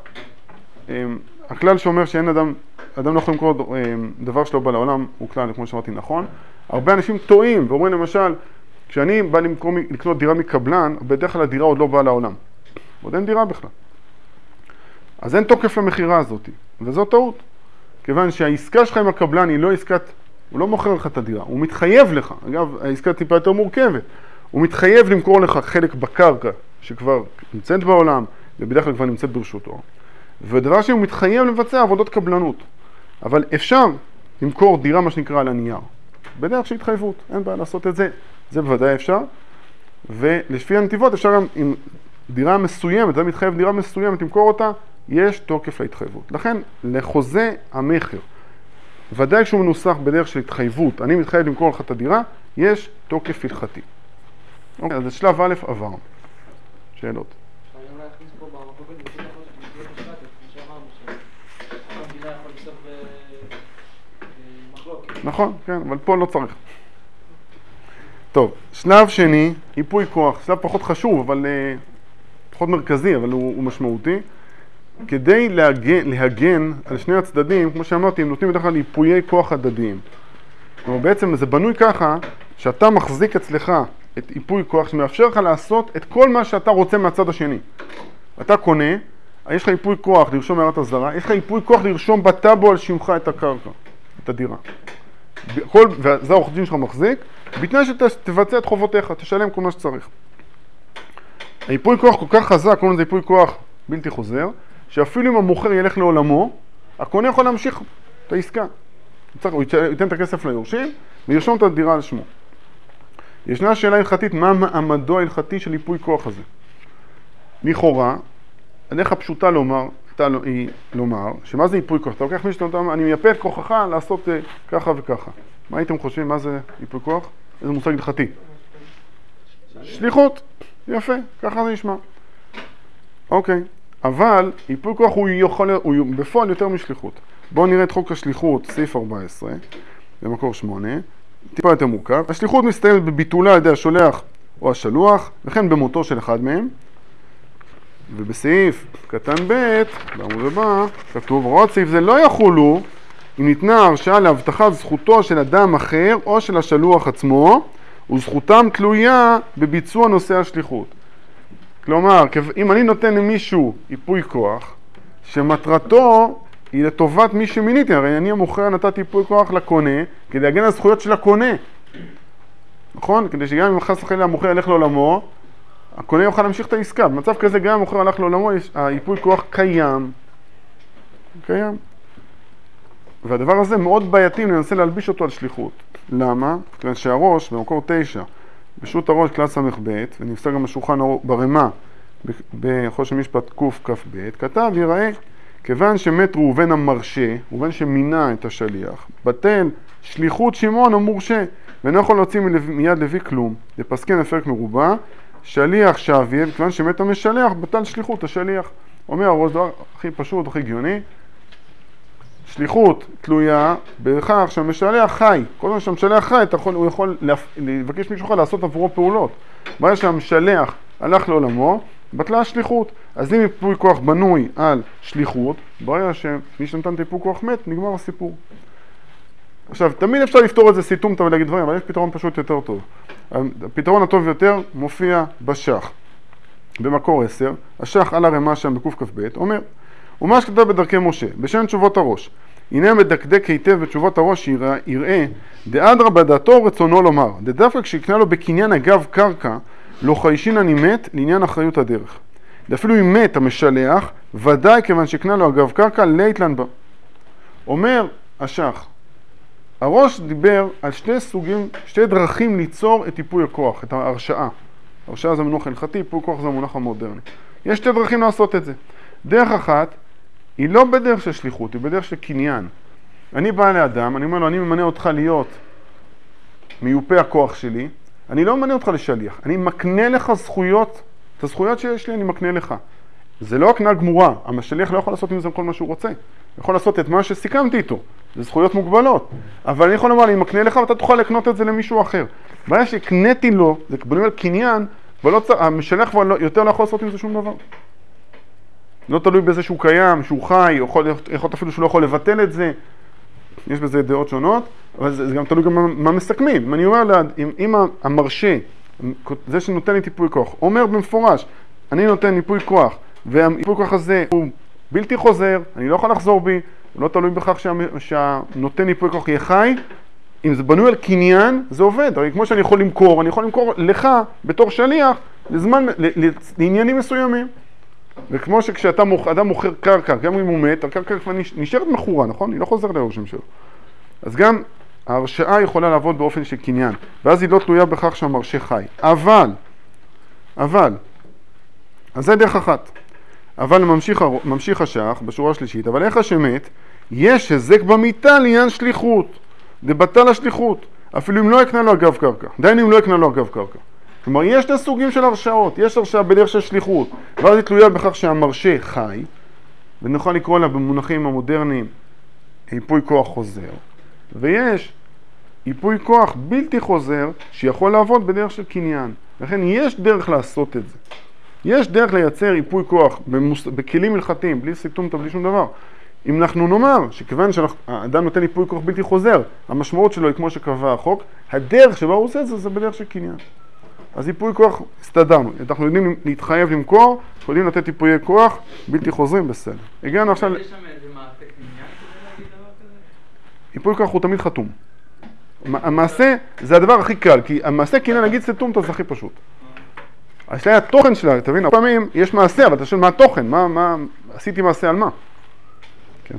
הכלל שאומר שאין אדם, אדם לא יכול למכור דבר שלא בא לעולם, הוא כלל, כמו שאמרתי, נכון. הרבה אנשים טועים ואומרים למשל, כשאני בא למכור, לקנות דירה מקבלן, בדרך כלל הדירה עוד לא באה לעולם. עוד אין דירה בכלל. אז אין תוקף למחירה הזאת, וזו טעות. כיוון שהעסקה שלך עם הקבלן היא לא עסקת, הוא לא מוכר לך את הדירה, הוא מתחייב לך, אגב, העסקה טיפה יותר מורכבת, הוא מתחייב למכור לך חלק בקרקע שכבר נמצאת בעולם, ובדרך כלל כבר נמצאת ברשותו. ודבר שהוא מתחייב לבצע עבודות קבלנות. אבל אפשר למכור דירה, מה שנקרא, על הנייר. בדרך של התחייבות, אין בעיה לעשות את זה, זה בוודאי אפשר. ולפי הנתיבות אפשר גם עם דירה מסוימת, אתה מתחייב דירה מסוימת, למכור אותה, יש תוקף להתחייבות. לכן, לחוזה המחר, ודאי כשהוא מנוסח בדרך של התחייבות, אני מתחייב למכור לך את הדירה, יש תוקף הלכתי. אוקיי, אז את שלב א' עבר. שאלות. אפשר גם להכניס פה במקובל, בכל יכול שתהיה משפט, כמו שאמרנו, שהמדינה יכול לסוף במחלוקת. נכון, כן, אבל פה לא צריך. טוב, שלב שני, ייפוי כוח. שלב פחות חשוב, אבל פחות מרכזי, אבל הוא, הוא משמעותי. כדי להגן, להגן על שני הצדדים, כמו שאמרתי, הם נותנים בדרך כלל ייפויי כוח הדדיים. כלומר, בעצם זה בנוי ככה, שאתה מחזיק אצלך את ייפוי כוח שמאפשר לך לעשות את כל מה שאתה רוצה מהצד השני. אתה קונה, יש לך ייפוי כוח לרשום הערת אזהרה, יש לך ייפוי כוח לרשום בטאבו על שמך את הקרקע, את הדירה. כל, וזה העורך דין שלך מחזיק, בתנאי שתבצע את חובותיך, תשלם כל מה שצריך. הייפוי כוח כל כך חזק, קוראים לזה ייפוי כוח בלתי חוזר, שאפילו אם המוכר ילך לעולמו, הקונה יכול להמשיך את העסקה. הוא ייתן את הכסף ליורשים, וירשום את הדירה על שמו. ישנה שאלה הלכתית, מה מעמדו ההלכתי של ייפוי כוח הזה? לכאורה, הדרך הפשוטה לומר, היא לומר, שמה זה ייפוי כוח? אתה לוקח מישהו, אני מייפה את כוחך לעשות ככה וככה. מה הייתם חושבים? מה זה ייפוי כוח? איזה מושג הלכתי? שליחות. יפה, ככה זה נשמע. אוקיי. אבל ייפוי כוח הוא יכול, הוא בפועל יותר משליחות. בואו נראה את חוק השליחות, סעיף ארבע עשרה, במקור שמונה, טיפה יותר מורכב. השליחות מסתיימת בביטולה על ידי השולח או השלוח, וכן במותו של אחד מהם. ובסעיף קטן ב', בעמוד הבא, כתוב, הוראות סעיף זה לא יחולו אם ניתנה הרשאה להבטחת זכותו של אדם אחר או של השלוח עצמו, וזכותם תלויה בביצוע נושא השליחות. כלומר, אם אני נותן למישהו ייפוי כוח, שמטרתו היא לטובת מי שמיניתי, הרי אני המוכר נתתי ייפוי כוח לקונה, כדי להגן על הזכויות של הקונה. נכון? כדי שגם אם חס וחלילה המוכר ילך לעולמו, הקונה יוכל להמשיך את העסקה. במצב כזה גם אם המוכר הלך לעולמו, הייפוי כוח קיים. קיים. והדבר הזה מאוד בעייתי אם ננסה להלביש אותו על שליחות. למה? כיוון שהראש, במקור תשע, בשו"ת הראש כלל סמך ב', ונפסק גם בשולחן ברמה, בחושן משפט קכ"ב, כתב יראה, כיוון שמת ראובן המרשה, ראובן שמינה את השליח, בטל שליחות שמעון המורשה, ואינו יכול להוציא מיד לוי כלום. לפסקן הפרק מרובע, שליח שאביה, כיוון שמת המשלח, בטל שליחות השליח. אומר הראש, דבר הכי פשוט, הכי הגיוני, שליחות תלויה בכך שהמשלח חי. כל זמן שהמשלח חי, יכול, הוא יכול לבקש מישהו אחר לעשות עבורו פעולות. ברגע שהמשלח הלך לעולמו, בטלה השליחות. אז אם ייפוי כוח בנוי על שליחות, ברגע שמי שנתן את ייפוי כוח מת, נגמר הסיפור. עכשיו, תמיד אפשר לפתור את זה סיתום ולהגיד דברים, אבל יש פתרון פשוט יותר טוב. הפתרון הטוב יותר מופיע בשח. במקור עשר, השח על הרמה שם בקכ"ב, אומר, ומה שכתב בדרכי משה, בשם תשובות הראש, הנה מדקדק היטב בתשובות הראש יראה, יראה דאדרבא דעתו רצונו לומר, דווקא כשיקנה לו בקניין אגב קרקע, לא חיישין אני מת לעניין אחריות הדרך. ואפילו אם מת המשלח, ודאי כיוון שקנה לו אגב קרקע, ליתלן בה. אומר השח, הראש דיבר על שתי סוגים, שתי דרכים ליצור את ייפוי הכוח, את ההרשאה. הרשאה זה מונח הלכתי, ייפוי כוח זה המונח המודרני. יש שתי דרכים לעשות את זה. דרך אחת, היא לא בדרך של שליחות, היא בדרך של קניין. אני בא לאדם, אני אומר לו, אני ממנה אותך להיות מיופה הכוח שלי, אני לא ממנה אותך לשליח, אני מקנה לך זכויות, את הזכויות שיש לי אני מקנה לך. זה לא הקנה גמורה, המשליח לא יכול לעשות עם זה כל מה שהוא רוצה. הוא יכול לעשות את מה שסיכמתי איתו, זה זכויות מוגבלות. אבל אני יכול לומר, אני מקנה לך ואתה תוכל לקנות את זה למישהו אחר. בעיה שקניתי לו, זה בנוי על קניין, אבל המשליח כבר יותר לא יכול לעשות עם זה שום דבר. לא תלוי בזה שהוא קיים, שהוא חי, יכול להיות אפילו שהוא לא יכול לבטל את זה. יש בזה דעות שונות, אבל זה, זה גם תלוי גם מה, מה מסכמים. אם אני אומר לה, אם, אם המרשה, זה שנותן לי ייפוי כוח, אומר במפורש, אני נותן ייפוי כוח, והייפוי כוח הזה הוא בלתי חוזר, אני לא יכול לחזור בי, הוא לא תלוי בכך שה, שהנותן ייפוי כוח יהיה חי, אם זה בנוי על קניין, זה עובד. הרי כמו שאני יכול למכור, אני יכול למכור לך בתור שליח לזמן, לעניינים מסוימים. וכמו שכשאתה מוכ... אדם מוכר קרקע, גם אם הוא מת, הקרקע כבר נשארת מכורה, נכון? היא לא חוזרת ליורשים שלו. אז גם ההרשאה יכולה לעבוד באופן של קניין, ואז היא לא תלויה בכך שהמרשה חי. אבל, אבל, אז זה דרך אחת. אבל ממשיך, ממשיך השח בשורה השלישית, אבל איך השמת, יש הזק במיטה לעניין שליחות, דבטל השליחות, אפילו אם לא יקנה לו אגב קרקע, דיינו אם לא יקנה לו אגב קרקע. כלומר, יש שני סוגים של הרשאות, יש הרשאה בדרך של שליחות, ואז היא תלויה בכך שהמרשה חי, ונוכל לקרוא לה במונחים המודרניים ייפוי כוח חוזר, ויש ייפוי כוח בלתי חוזר שיכול לעבוד בדרך של קניין. לכן יש דרך לעשות את זה. יש דרך לייצר ייפוי כוח במוס... בכלים הלכתיים, בלי סיתום, בלי שום דבר. אם אנחנו נאמר שכיוון שהאדם נותן ייפוי כוח בלתי חוזר, המשמעות שלו היא כמו שקבע החוק, הדרך שבה הוא עושה את זה, זה בדרך של קניין. אז ייפוי כוח הסתדרנו, אנחנו יודעים להתחייב למכור, אנחנו יודעים לתת ייפויי כוח בלתי חוזרים, בסדר. הגענו עכשיו... יש שם איזה מעשה קניין כדי להגיד דבר כזה? ייפוי כוח הוא תמיד חתום. המעשה זה הדבר הכי קל, כי המעשה קניין להגיד סתום, זה הכי פשוט. השאלה היא התוכן שלה, תבין, הרבה פעמים יש מעשה, אבל אתה שואל מה התוכן, מה, מה, עשיתי מעשה על מה? כן.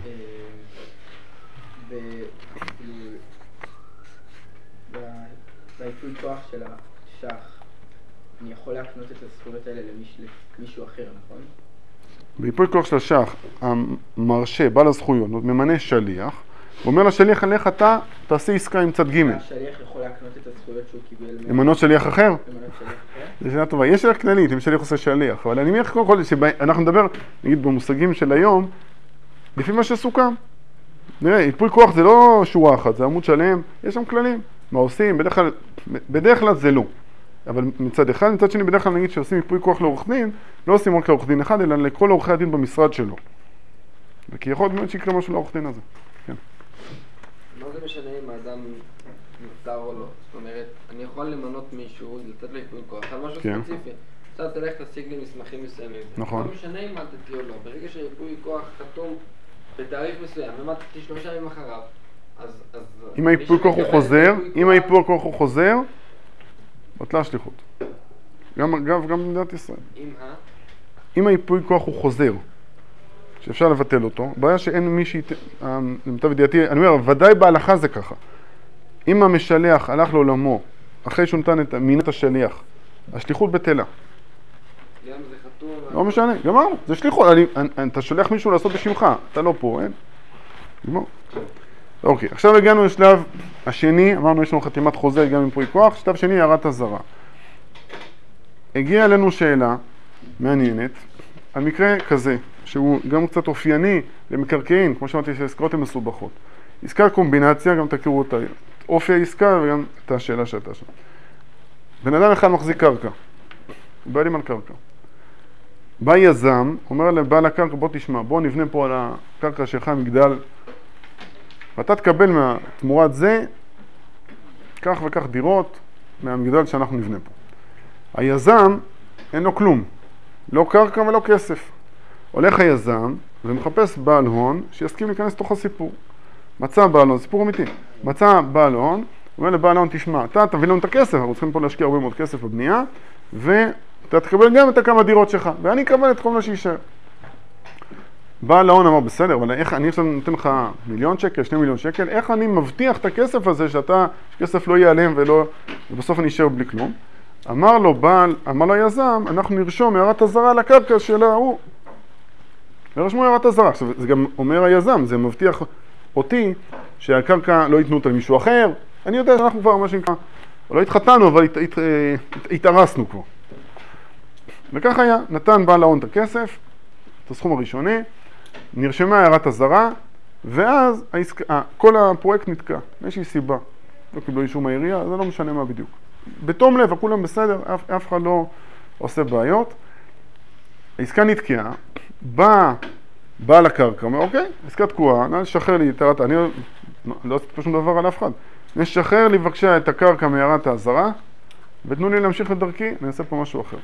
בייפוי כוח של השח, אני יכול להקנות את הזכויות האלה למישהו אחר, נכון? בייפוי כוח של השח, המרשה, בעל הזכויות, ממנה שליח, הוא אומר לשליח, עליך אתה תעשה עסקה עם צד ג'. השליח יכול להקנות את הזכויות שהוא קיבל... למנות שליח אחר? למנות שליח אחר? זו שאלה טובה. יש שאלה כללית, אם שליח עושה שליח, אבל אני מניח קודם כל שאנחנו נדבר, נגיד, במושגים של היום, לפי מה שסוכם. נראה, ייפוי כוח זה לא שורה אחת, זה עמוד שלם, יש שם כללים. מה עושים? בדרך כלל, בדרך כלל זה לא. אבל מצד אחד, מצד שני, בדרך כלל נגיד שעושים ייפוי כוח לעורך דין, לא עושים רק לעורך דין אחד, אלא לכל עורכי הדין במשרד שלו. וכי יכול להיות שיקרה משהו לעורך דין הזה. כן. זה משנה אם האדם נפטר או לא? זאת אומרת, אני יכול למנות מישהו, לתת לו ייפוי כוח, על משהו כן. ספציפי. עכשיו תלך תשיג לי מסמכים מסוימים. נכון. לא משנה אם מתתי או לא, ברגע שהייפוי כוח חתום בתאריך מסוים, ומתתי שלושה ימים אחריו, אז... אז אם הייפוי כוח הוא חוזר, אם הייפוי כוח הוא חוזר, בטלה השליחות. גם, אגב, גם במדינת ישראל. אם ה... אם הייפוי כוח הוא חוזר, שאפשר לבטל אותו, בעיה שאין מי שית... למיטב ידיעתי, אני אומר, ודאי בהלכה זה ככה. אם המשלח הלך לעולמו, אחרי שהוא נתן את מינת השליח, השליחות בטלה. גם זה חתום... לא משנה, גמרנו, זה שליחות. אני, אני, אתה שולח מישהו לעשות בשמך, אתה לא פה, אין? גמר. אוקיי, עכשיו הגענו לשלב השני, אמרנו יש לנו חתימת חוזר גם עם ייפוי כוח, שלב שני, הערת אזהרה. הגיעה אלינו שאלה מעניינת, על מקרה כזה, שהוא גם קצת אופייני למקרקעין, כמו שאמרתי שהעסקאות הן מסובכות. עסקה קומבינציה, גם תכירו את אופי העסקה וגם את השאלה שהייתה שם. בן אדם אחד מחזיק קרקע, בעלים על קרקע. בא יזם, אומר לבעל הקרקע, בוא תשמע, בוא נבנה פה על הקרקע שלך מגדל, ואתה תקבל מהתמורת זה כך וכך דירות מהמגדל שאנחנו נבנה פה. היזם אין לו כלום, לא קרקע ולא כסף. הולך היזם ומחפש בעל הון שיסכים להיכנס לתוך הסיפור. מצא בעל הון, סיפור אמיתי, מצא בעל הון, אומר לבעל הון, תשמע, אתה תביא לנו את הכסף, אנחנו צריכים פה להשקיע הרבה מאוד כסף בבנייה, ואתה תקבל גם את הכמה דירות שלך, ואני אקבל את כל מה שישאר. בעל ההון אמר, בסדר, אבל איך אני עכשיו נותן לך מיליון שקל, שני מיליון שקל, איך אני מבטיח את הכסף הזה שאתה, שכסף לא ייעלם ולא, ובסוף אני אשאר בלי כלום? אמר לו בעל, אמר לו היזם, אנחנו נרשום הערת אזהרה על הקרקע של ההוא. ורשמו הערת אזהרה. עכשיו, זה גם אומר היזם, זה מבטיח אותי שהקרקע לא ייתנו אותה למישהו אחר. אני יודע שאנחנו כבר, מה שנקרא, לא התחתנו, אבל הת, הת, הת, התארסנו כבר. וכך היה, נתן בעל ההון את הכסף, את הסכום הראשוני, נרשמה הערת אזהרה, ואז העסק, כל הפרויקט נתקע, מאיזושהי סיבה. לא קיבלו אישור מהעירייה, זה לא משנה מה בדיוק. בתום לב, כולם בסדר, אף, אף אחד לא עושה בעיות. העסקה נתקעה, בא בעל הקרקע, אומר, אוקיי, עסקה תקועה, נשחרר לי את הערת, אני לא עשיתי פה שום דבר על אף אחד. נשחרר לי בבקשה את הקרקע מהערת האזהרה, ותנו לי להמשיך לדרכי, נעשה פה משהו אחר.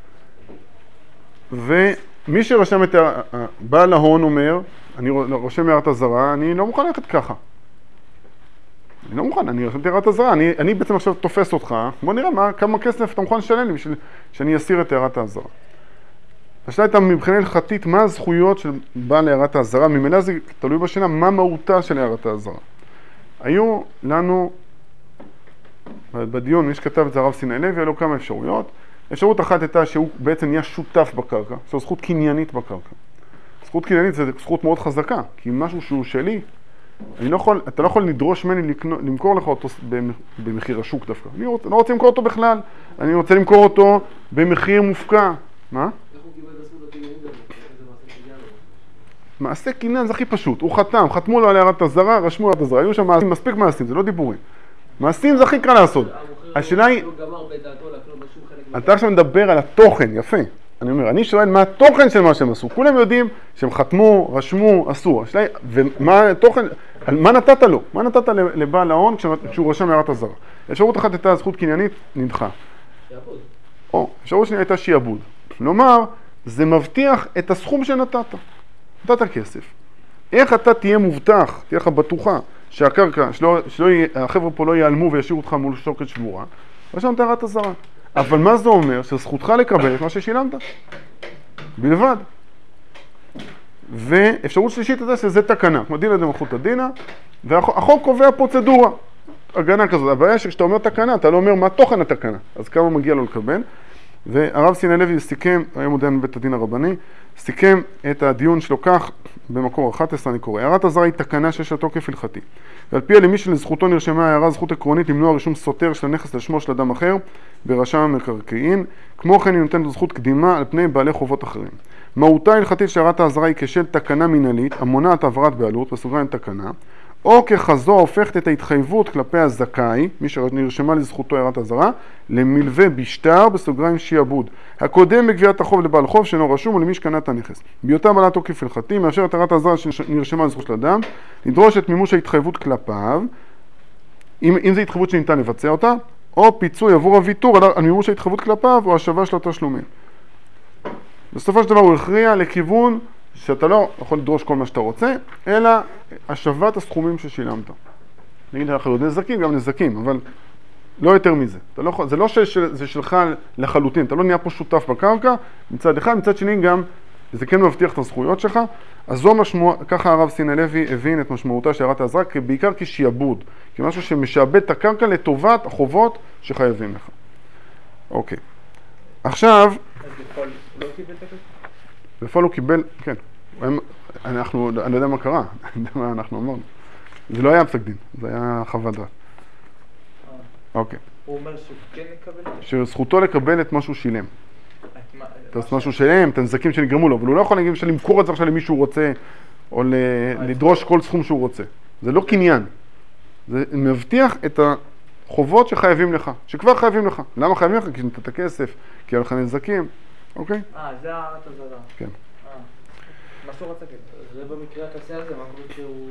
ומי שרשם את בעל ההון אומר, אני רושם הערת אזהרה, אני לא מוכן ללכת ככה. אני לא מוכן, אני רשמתי הערת אזהרה, אני, אני בעצם עכשיו תופס אותך, בוא נראה מה, כמה כסף אתה מוכן לשלם לי בשביל שאני אסיר את הערת האזהרה. השאלה הייתה מבחינה הלכתית, מה הזכויות של בעל הערת האזהרה, ממילא זה תלוי בשאלה, מה מהותה של הערת האזהרה. היו לנו, בדיון, מי שכתב את זה הרב סיני לוי, היו לו כמה אפשרויות. אפשרות אחת הייתה שהוא בעצם נהיה שותף בקרקע, יש לו זכות קניינית בקרקע. זכות קניינית זה זכות מאוד חזקה, כי משהו שהוא שלי, אני לא יכול, אתה לא יכול לדרוש ממני למכור לך אותו במחיר השוק דווקא. אני רוצה, לא רוצה למכור אותו בכלל, אני רוצה למכור אותו במחיר מופקע. מה? איך הוא קיבל את הזכות הקניינית גם? איזה מעשה קניין לו? מעשה קניין זה הכי פשוט, הוא חתם, חתמו לו על הערת אזהרה, רשמו הערת אזהרה, היו שם מעשים, מספיק מעשים, זה לא דיבורים. מעשים זה הכי קל לעשות. השאלה היא, הוא גמר בדעתו להקנות בשום חלק... אתה עכשיו מדבר על התוכן, יפה. אני אומר, אני שואל מה התוכן של מה שהם עשו. כולם יודעים שהם חתמו, רשמו, עשו. השאלה היא, ומה התוכן, מה נתת לו? מה נתת לבעל ההון כשהוא רשם הערת אזהרה? אפשרות אחת הייתה זכות קניינית, נדחה. שיעבוד. או, אפשרות שנייה הייתה שיעבוד. כלומר, זה מבטיח את הסכום שנתת. נתת כסף. איך אתה תהיה מובטח, תהיה לך בטוחה, שהקרקע, שלא, שלא, החבר'ה פה לא ייעלמו וישאירו אותך מול שוקת שבורה, רשמת הערת אזהרה. אבל מה זה אומר? שזכותך לקבל את מה ששילמת. בלבד. ואפשרות שלישית את זה שזה תקנה, כמו דין אדם מלכות הדינה, והחוק קובע פרוצדורה, הגנה כזאת. הבעיה שכשאתה אומר תקנה, אתה לא אומר מה תוכן התקנה, אז כמה מגיע לו לקבל. והרב סיני לוי סיכם, היום הוא דיין בבית הדין הרבני, סיכם את הדיון שלו כך, במקור אחת עשרה אני קורא. הערת אזהרה היא תקנה שיש לה תוקף הלכתי. ועל פיה למי שלזכותו נרשמה הערה זכות עקרונית למנוע רישום סותר של הנכס לשמו של אדם אחר ברשם המקרקעין, כמו כן היא נותנת זכות קדימה על פני בעלי חובות אחרים. מהותה ההלכתית של הערת האזהרה היא כשל תקנה מינהלית המונעת העברת בעלות, בסוגריים תקנה, או ככזו הופכת את ההתחייבות כלפי הזכאי, מי שנרשמה לזכותו הערת אזהרה, למלווה בשטר, בסוגריים שיעבוד, הקודם בגביית החוב לבעל חוב שאינו רשום ולמי שקנה את הנכס. בהיותה בעלת תוקף הלכתי, מאשר את הערת האזהרה שנרשמה לזכות של אדם, לדרוש את מימוש ההתחייבות כלפיו, אם, אם זו התחייבות שניתן לבצע אותה, או פיצוי עבור הוויתור על, על מימוש ההתחייבות כלפיו, או השבה של התשלומים. בסופו של דבר הוא הכריע לכיוון שאתה לא יכול לדרוש כל מה שאתה רוצה, אלא השבת הסכומים ששילמת. נגיד לך עוד נזקים, גם נזקים, אבל לא יותר מזה. אתה לא, זה לא שזה שלך לחלוטין, אתה לא נהיה פה שותף בקרקע, מצד אחד, מצד שני גם, זה כן מבטיח את הזכויות שלך, אז זו משמעות, ככה הרב סיני לוי הבין את משמעותה של הערת האזהרה, בעיקר כשיעבוד, כמשהו שמשעבד את הקרקע לטובת החובות שחייבים לך. אוקיי. עכשיו... אז בפועל לא קיבל את הכסף? בפועל הוא קיבל, כן. הם, אנחנו, אני לא יודע מה קרה, אני יודע מה אנחנו אמרנו. זה לא היה פסק דין, זה היה חוות דעת. אוקיי. הוא אומר שהוא כן יקבל? שזכותו לקבל את מה שהוא שילם. את מה שהוא שילם, את הנזקים שנגרמו לו, אבל הוא לא יכול להגיד למכור את זה עכשיו למי שהוא רוצה, או לדרוש כל סכום שהוא רוצה. זה לא קניין. זה מבטיח את החובות שחייבים לך, שכבר חייבים לך. למה חייבים לך? כי נתת את הכסף, כי היה לך נזקים, אוקיי? אה, זה הערת אזהרה. כן. מה שהוא רצה כן? זה במקרה הקצה הזה, מה קורה שהוא...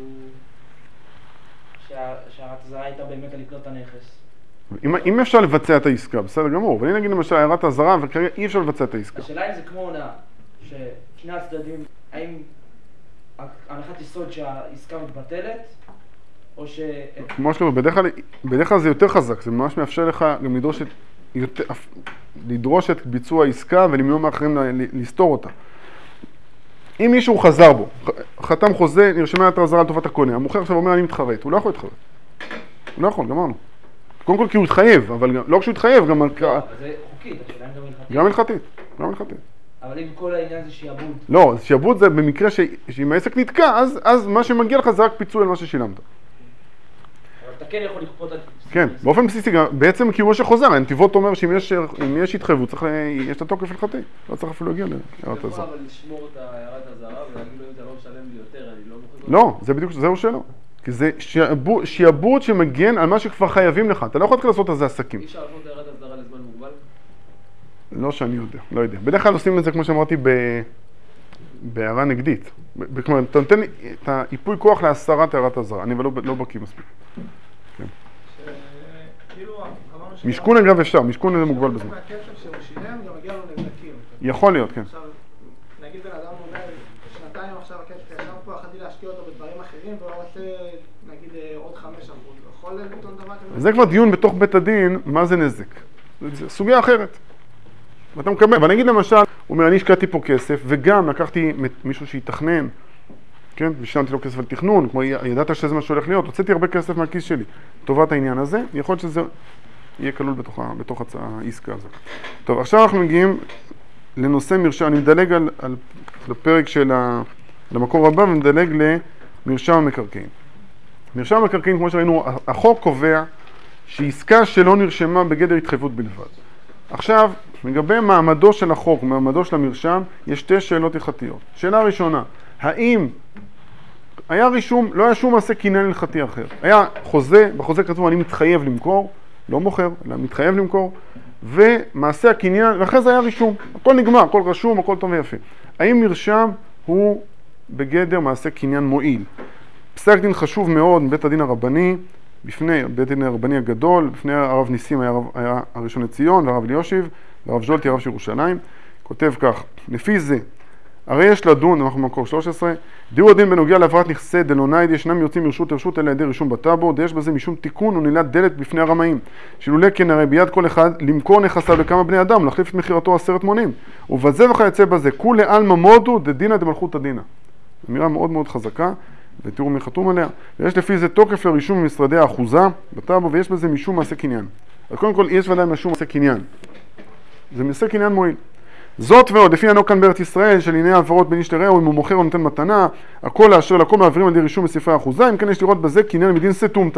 שהערת אזהרה הייתה באמת על לקנות את הנכס. אם, אם אפשר לבצע את העסקה, בסדר גמור, אבל אני נגיד למשל הערת האזהרה, וכרגע אי אפשר לבצע את העסקה. השאלה אם זה כמו הונאה, ששני הצדדים, האם הנחת יסוד שהעסקה מתבטלת, או ש... כמו שלא, בדרך כלל, בדרך כלל זה יותר חזק, זה ממש מאפשר לך גם לדרוש את, יותר, לדרוש את ביצוע העסקה ולמנוע מאחרים לסתור אותה. אם מישהו חזר בו, חתם חוזה, נרשמה את האזהרה לטובת הקונה, המוכר עכשיו אומר אני מתחרט, הוא לא יכול להתחרט. הוא לא יכול, גמרנו. קודם כל כי הוא התחייב, אבל לא כשהוא התחייב, גם... לא, זה חוקית, השאלה אם גם גם הלכתית. הלכתית, גם הלכתית. אבל אם כל העניין זה שיעבוד. לא, שיעבוד זה במקרה שאם העסק נתקע, אז, אז מה שמגיע לך זה רק פיצוי על מה ששילמת. אבל אתה כן יכול לכפות על... כן, באופן בסיסי, בעצם כי הוא מה שחוזר, הנתיבות אומר שאם יש, אם יש התחייבות, צריך, יש את התוקף הלכתי, לא צריך אפילו להגיע להערת האזהרה. אבל לשמור את הערת האזהרה ולהגיד לו אם אתה לא משלם לי יותר, אני לא מוכן... לא, זה בדיוק, זהו שלא. כי זה שיעבוד, שיעבוד שמגן על מה שכבר חייבים לך, אתה לא יכול להתחיל לעשות על זה עסקים. אי אפשר לעשות את הערת האזהרה לזמן מוגבל? לא שאני יודע, לא יודע. בדרך כלל עושים את זה, כמו שאמרתי, בהערה נגדית. כלומר, אתה נותן את האיפוי כוח להסרת הערת האזהרה, אני אבל לא בקיא מספיק. משכון אגב אפשר, משכון זה מוגבל בזמן. מהכסף שהוא שילם גם מגיע לו נזקים. יכול להיות, כן. עכשיו, נגיד בן אדם אומר, שנתיים עכשיו הכסף ישב פה, יכלתי להשקיע אותו בדברים אחרים ולא רוצה, נגיד, עוד חמש אחוז. יכול לטעון דבר כזה? זה כבר דיון בתוך בית הדין, מה זה נזק. זו סוגיה אחרת. ואתה מקבל, ואני אגיד למשל, הוא אומר, אני השקעתי פה כסף, וגם לקחתי מישהו שיתכנן, כן, ושילמתי לו כסף על תכנון, כמו ידעת שזה מה שהולך להיות, הוצאתי הרבה כסף מהכיס שלי. טובת העניין הזה, יכול להיות שזה יהיה כלול בתוך, בתוך העסקה הזאת. טוב, עכשיו אנחנו מגיעים לנושא מרשם, אני מדלג על, על לפרק של ה, למקור הבא, ומדלג למרשם המקרקעין. מרשם המקרקעין, כמו שראינו, החוק קובע שעסקה שלא נרשמה בגדר התחייבות בלבד. עכשיו, לגבי מעמדו של החוק, מעמדו של המרשם, יש שתי שאלות הלכתיות. שאלה ראשונה, האם היה רישום, לא היה שום מעשה קניין הלכתי אחר. היה חוזה, בחוזה כתוב אני מתחייב למכור, לא מוכר, אלא מתחייב למכור, ומעשה הקניין, ואחרי זה היה רישום. הכל נגמר, הכל רשום, הכל טוב ויפה. האם מרשם הוא בגדר מעשה קניין מועיל? פסק דין חשוב מאוד מבית הדין הרבני, בפני בית הדין הרבני הגדול, בפני הרב ניסים היה, היה הראשון לציון, והרב אליושיב, והרב ז'ולטי, הרב של ירושלים, כותב כך, לפי זה, הרי יש לדון, אנחנו במקור שלוש עשרה, דיור הדין בנוגע להעברת נכסי דלונייד, ישנם יוצאים מרשות לרשות אלא ידי רישום בטאבו, דיש בזה משום תיקון ונעילת דלת בפני הרמאים, שלולא כן הרי ביד כל אחד למכור נכסיו לכמה בני אדם, להחליף את מחירתו עשרת מונים, ובזה וכיוצא בזה, כולי עלמא מודו דדינא דמלכותא דינא. אמירה מאוד מאוד חזקה, ותראו מי חתום עליה, ויש לפי זה תוקף לרישום במשרדי האחוזה בטאבו, ויש בזה משום מעשה קניין. אז קודם כל, יש ודאי משום מעשה קניין. זה מעשה קניין מועיל. זאת ועוד, לפי הנוהג כאן בארץ ישראל, של ענייני העברות בין איש לרעהו, אם הוא מוכר או נותן מתנה, הכל לאשר לכל מעבירים על ידי רישום בספרי האחוזה, אם כן יש לראות בזה קניין מדין סתומתא.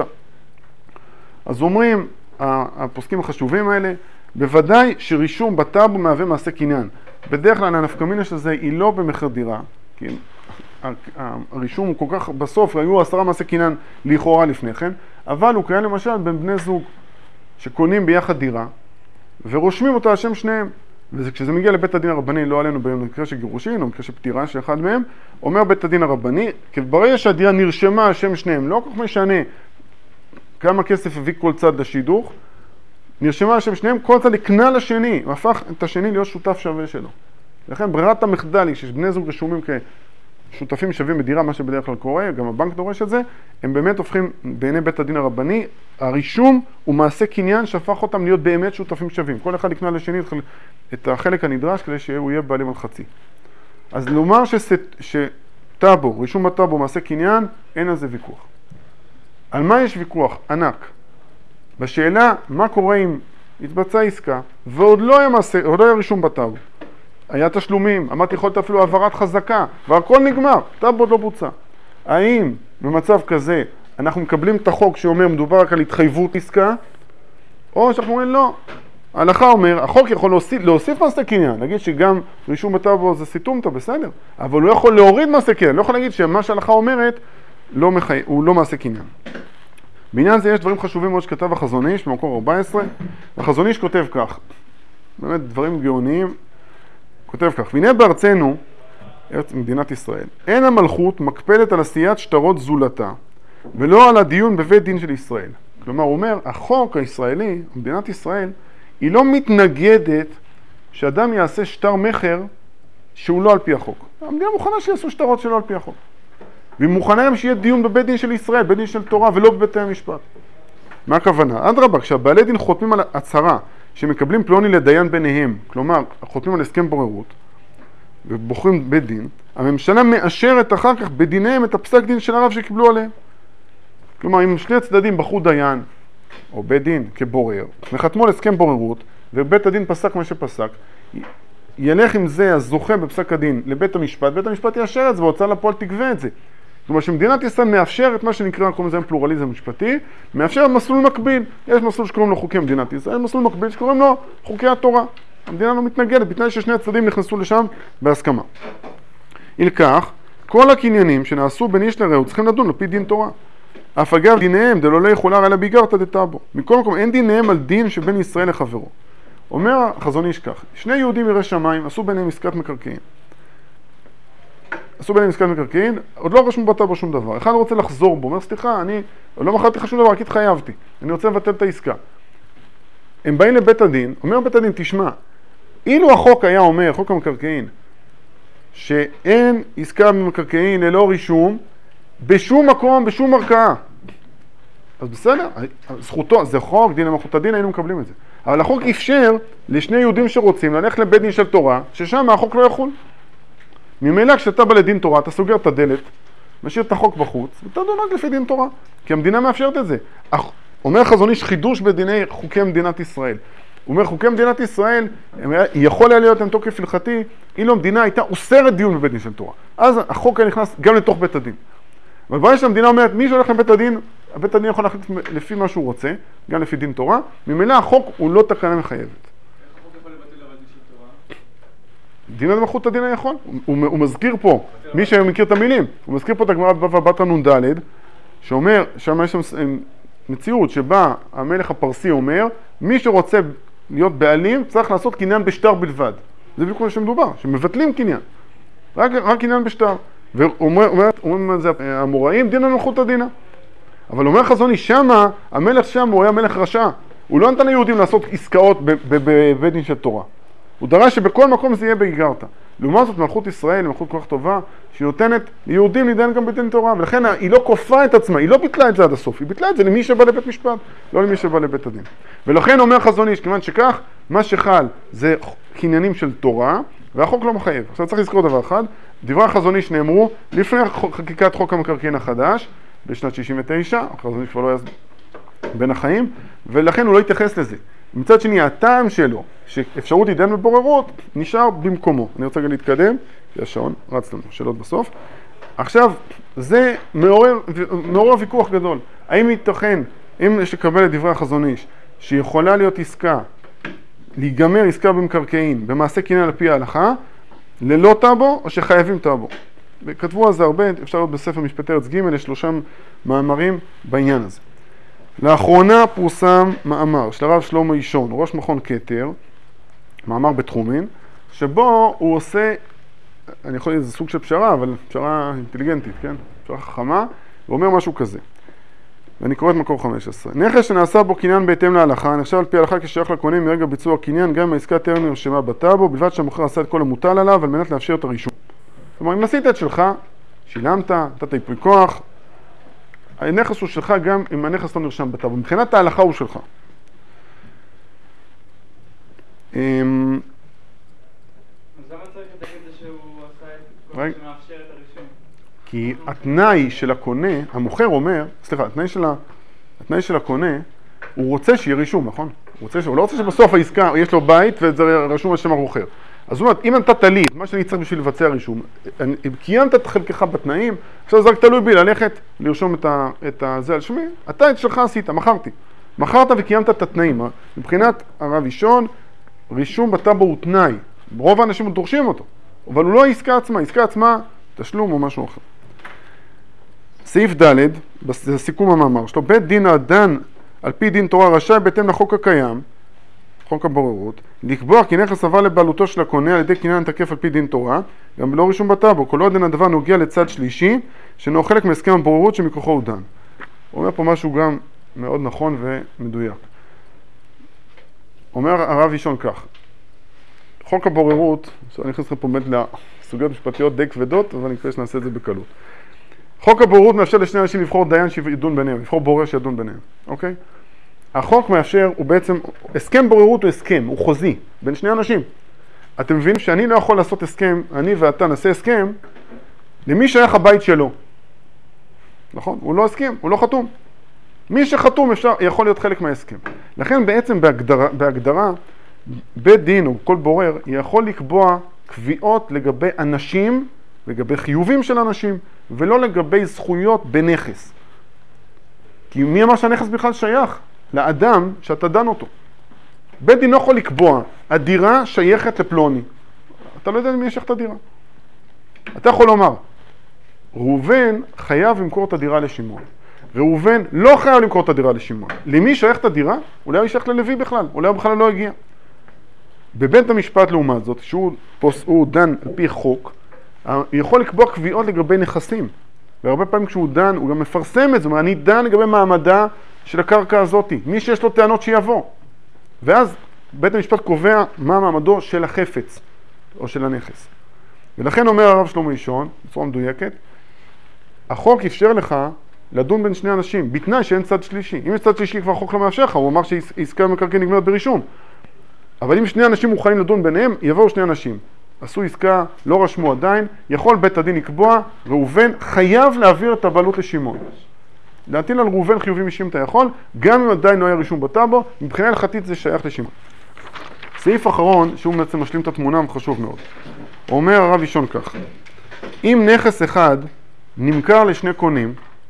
אז אומרים, הפוסקים החשובים האלה, בוודאי שרישום בטאבו מהווה מעשה קניין. בדרך כלל הנפקא מינה של זה היא לא במחיר דירה, כן? הרישום הוא כל כך בסוף, היו עשרה מעשי קניין לכאורה לפני כן, אבל הוא קיים למשל בין בני זוג שקונים ביחד דירה, ורושמים אותה על שם שניהם. וכשזה מגיע לבית הדין הרבני, לא עלינו במקרה של גירושין, או במקרה של פטירה של אחד מהם, אומר בית הדין הרבני, כי ברגע שהדירה נרשמה על שם שניהם, לא כל כך משנה כמה כסף הביא כל צד לשידוך, נרשמה על שם שניהם, כל צד יקנה לשני, והפך את השני להיות שותף שווה שלו. לכן ברירת המחדל היא שבני זוג רשומים כשותפים שווים בדירה, מה שבדרך כלל קורה, גם הבנק דורש את זה, הם באמת הופכים בעיני בית הדין הרבני, הרישום הוא מעשה קניין שהפך אותם להיות באמת שותפים שווים. כל אחד יקנה לשני את החלק הנדרש כדי שהוא יהיה בעלים על חצי. אז לומר שטאבו, רישום הטאבו מעשה קניין, אין על זה ויכוח. על מה יש ויכוח? ענק. בשאלה מה קורה אם התבצעה עסקה ועוד לא היה, מעשה, עוד לא היה רישום בטאבו. היה תשלומים, אמרתי יכולת אפילו העברת חזקה, והכל נגמר, טאבו עוד לא בוצע. האם במצב כזה אנחנו מקבלים את החוק שאומר מדובר רק על התחייבות עסקה, או שאנחנו אומרים לא. ההלכה אומר, החוק יכול להוסיף, להוסיף מעשה קניין, להגיד שגם רישום בטאבו זה סיתומתא, בסדר, אבל הוא יכול להוריד מעשה קניין, לא יכול להגיד שמה שההלכה אומרת לא מחי... הוא לא מעשה קניין. בעניין זה יש דברים חשובים מאוד שכתב החזון איש במקור ארבע עשרה, והחזון איש כותב כך, באמת דברים גאוניים, כותב כך, והנה בארצנו, ארץ מדינת ישראל, אין המלכות מקפדת על עשיית שטרות זולתה, ולא על הדיון בבית דין של ישראל. כלומר, הוא אומר, החוק הישראלי, מדינת ישראל, היא לא מתנגדת שאדם יעשה שטר מחר שהוא לא על פי החוק. המדינה מוכנה שיעשו שטרות שלא על פי החוק. והיא מוכנה גם שיהיה דיון בבית דין של ישראל, בית דין של תורה, ולא בבתי המשפט. מה הכוונה? אדרבה, כשהבעלי דין חותמים על הצהרה, שמקבלים פלוני לדיין ביניהם, כלומר, חותמים על הסכם בוררות, ובוחרים בית דין, הממשלה מאשרת אחר כך בדיניהם את הפסק דין של הרב שקיבלו עליהם. כלומר, אם שני הצדדים בחרו דיין, או בית דין כבורר, וחתמו על הסכם בוררות, ובית הדין פסק מה שפסק, ילך עם זה הזוכה בפסק הדין לבית המשפט, בית המשפט יאשר את זה, והוצאה לפועל תגבה את זה. כלומר, שמדינת ישראל מאפשר את מה שנקרא, קוראים לזה פלורליזם משפטי, מאפשר מסלול מקביל. יש מסלול שקוראים לו חוקי מדינת ישראל, מסלול מקביל שקוראים לו חוקי התורה. המדינה לא מתנגדת, בתנאי ששני הצדדים נכנסו לשם בהסכמה. אילכך, כל הקניינים שנעשו בין איש לרעהו צריכים לדון לפי דין תורה. אף אגב דיניהם דלא לא יכולה אלא ביגרתא דטאבו. מכל מקום אין דיניהם על דין שבין ישראל לחברו. אומר החזון איש כך, שני יהודים יראי שמיים עשו ביניהם עסקת מקרקעין. עשו ביניהם עסקת מקרקעין, עוד לא רשמו בטאבו שום דבר. אחד רוצה לחזור בו, אומר סליחה, אני לא מכרתי לך שום דבר, רק התחייבתי. אני רוצה לבטל את העסקה. הם באים לבית הדין, אומר בית הדין, תשמע, אילו החוק היה אומר, חוק המקרקעין, שאין עסקה במקרקעין ללא רישום, בשום מקום, בשום ערכאה. אז בסדר, זכותו, זה חוק, דין למלכות הדין, היינו מקבלים את זה. אבל החוק אפשר לשני יהודים שרוצים ללכת לבית דין של תורה, ששם החוק לא יחול. ממילא כשאתה בא לדין תורה, אתה סוגר את הדלת, משאיר את החוק בחוץ, ואתה דונג לפי דין תורה, כי המדינה מאפשרת את זה. אומר חזון איש חידוש בדיני חוקי מדינת ישראל. הוא אומר, חוקי מדינת ישראל, יכול היה להיות עם תוקף הלכתי, אילו המדינה הייתה אוסרת דיון בבית דין של תורה. אז החוק היה נכנס גם לתוך בית הדין. אבל ברגע שהמדינה אומרת, מי שהולך לבית הדין, הבית הדין יכול להחליט לפי מה שהוא רוצה, גם לפי דין תורה, ממילא החוק הוא לא תקנה מחייבת. איך החוק יכול לבטל לבית דין של תורה? דין למלכות הדין היכול. הוא, הוא מזכיר פה, מי שמכיר את המילים, הוא מזכיר פה את הגמרא בבבא בתרא נ"ד, שאומר, שם יש מציאות שבה המלך הפרסי אומר, מי שרוצה להיות בעלים צריך לעשות קניין בשטר בלבד. זה בדיוק מה שמדובר, שמבטלים קניין. רק, רק קניין בשטר. ואומרים על זה המוראים, דין למלכות הדינה. אבל אומר חזון איש, שמה, המלך שם הוא היה מלך רשע. הוא לא נתן ליהודים לעשות עסקאות בבית דין של תורה. הוא דרש שבכל מקום זה יהיה באיגרתא. לעומת זאת מלכות ישראל היא מלכות כל כך טובה, שהיא נותנת ליהודים להידיין גם בדין תורה, ולכן היא לא כופה את עצמה, היא לא ביטלה את זה עד הסוף, היא ביטלה את זה למי שבא לבית משפט, לא למי שבא לבית הדין. ולכן אומר חזון איש, כיוון שכך, מה שחל זה קניינים של תורה, והחוק לא מחייב. עכשיו צריך לזכור דבר אחד, דברי החזון איש נאמרו לפני חקיקת חוק המקרקעין החדש, בשנת שישים ותשע, החזון איש כבר לא היה בין החיים, ולכן הוא לא התייחס לזה. מצד שני, הטעם שלו, שאפשרות להידיין בבוררות, נשאר במקומו. אני רוצה גם להתקדם, כי השעון רץ לנו, שאלות בסוף. עכשיו, זה מעורר, מעורר ויכוח גדול. האם ייתכן, אם יש לקבל את דברי החזון איש, שיכולה להיות עסקה, להיגמר עסקה במקרקעין, במעשה קניין על פי ההלכה, ללא טאבו או שחייבים טאבו? וכתבו על זה הרבה, אפשר לראות בספר משפטי ארץ ג', יש שלושה מאמרים בעניין הזה. לאחרונה פורסם מאמר של הרב שלמה אישון, ראש מכון כתר, מאמר בתחומין, שבו הוא עושה, אני יכול להגיד, זה סוג של פשרה, אבל פשרה אינטליגנטית, כן? פשרה חכמה, הוא אומר משהו כזה. ואני קורא את מקור חמש עשרה. נכס שנעשה בו קניין בהתאם להלכה, נחשב על פי ההלכה כשייך לקונה מרגע ביצוע הקניין, גם אם העסקה טרם נרשמה בטאבו, בלבד שהמוכר עשה את כל המוטל עליו, על מנת לאפשר את הרישום. כלומר, אם עשית את שלך, שילמת, נתת ייפוי כוח, הנכס הוא שלך גם אם הנכס לא נרשם בטאבו. מבחינת ההלכה הוא שלך. אז למה צריך לתקן את זה שהוא עשה את כל מה שמאפשר את הרישום? כי התנאי של הקונה, המוכר אומר, סליחה, התנאי של, ה, התנאי של הקונה, הוא רוצה שיהיה רישום, נכון? הוא, רוצה, הוא לא רוצה שבסוף העסקה, יש לו בית וזה רשום על שם המוכר. אז הוא אומר, אם נתת לי את מה שאני צריך בשביל לבצע רישום, קיימת את חלקך בתנאים, עכשיו זה רק תלוי בי ללכת לרשום את, ה, את זה על שמי, אתה את שלך עשית, מכרתי. מכרת וקיימת את התנאים. מבחינת הרב אישון, רישום בטאבו הוא תנאי. רוב האנשים דורשים אותו, אבל הוא לא העסקה עצמה, העסקה עצמה, תשלום או משהו אחר. סעיף ד' בסיכום המאמר שלו, בית דין הדן על פי דין תורה רשאי בהתאם לחוק הקיים, חוק הבוררות, לקבוע כי נכס עבר לבעלותו של הקונה על ידי קניין תקף על פי דין תורה, גם בלא רישום בטאבו, כל עוד אין הדבר נוגע לצד שלישי, שאינו חלק מהסכם הבוררות שמכוחו הוא דן. הוא אומר פה משהו גם מאוד נכון ומדויק. אומר הרב אישון כך, חוק הבוררות, אני נכנס לכם פה באמת לסוגיות משפטיות די כבדות, אבל אני מקווה שנעשה את זה בקלות. חוק הבוררות מאפשר לשני אנשים לבחור דיין שידון ביניהם, לבחור בורר שידון ביניהם, אוקיי? החוק מאפשר, הוא בעצם, הסכם בוררות הוא הסכם, הוא חוזי, בין שני אנשים. אתם מבינים שאני לא יכול לעשות הסכם, אני ואתה נעשה הסכם, למי שייך הבית שלו. נכון? הוא לא הסכם, הוא לא חתום. מי שחתום אפשר, יכול להיות חלק מההסכם. לכן בעצם בהגדרה, בהגדרה, בית דין או כל בורר יכול לקבוע קביעות לגבי אנשים, לגבי חיובים של אנשים, ולא לגבי זכויות בנכס. כי מי אמר שהנכס בכלל שייך? לאדם שאתה דן אותו. בית דין לא יכול לקבוע, הדירה שייכת לפלוני. אתה לא יודע למי יש את הדירה. אתה יכול לומר, ראובן חייב למכור את הדירה לשמעון. ראובן לא חייב למכור את הדירה לשמעון. למי שייך את הדירה? אולי הוא שייך ללוי בכלל, אולי הוא בכלל לא הגיע. בבית המשפט לעומת זאת, שהוא פוס, הוא דן על פי חוק, הוא יכול לקבוע קביעות לגבי נכסים. והרבה פעמים כשהוא דן, הוא גם מפרסם את זה, אומר, אני דן לגבי מעמדה של הקרקע הזאת, מי שיש לו טענות שיבוא. ואז בית המשפט קובע מה מעמדו של החפץ, או של הנכס. ולכן אומר הרב שלמה אישון, בצורה מדויקת, החוק אפשר לך לדון בין שני אנשים, בתנאי שאין צד שלישי. אם יש צד שלישי כבר החוק לא מאפשר לך, הוא אמר שעסקה במקרקעין נגמרת ברישום. אבל אם שני אנשים מוכנים לדון ביניהם, יבואו שני אנשים. עשו עסקה, לא רשמו עדיין, יכול בית הדין לקבוע, ראובן חייב להעביר את הבעלות לשמעון. להטיל על ראובן חיובים אישיים אתה יכול, גם אם עדיין לא היה רישום בטאבו, מבחינה הלכתית זה שייך לשמעון. סעיף אחרון, שהוא בעצם משלים את התמונה, חשוב מאוד. אומר הרב אישון כך, אם נכס אחד נמכר לשני קונים,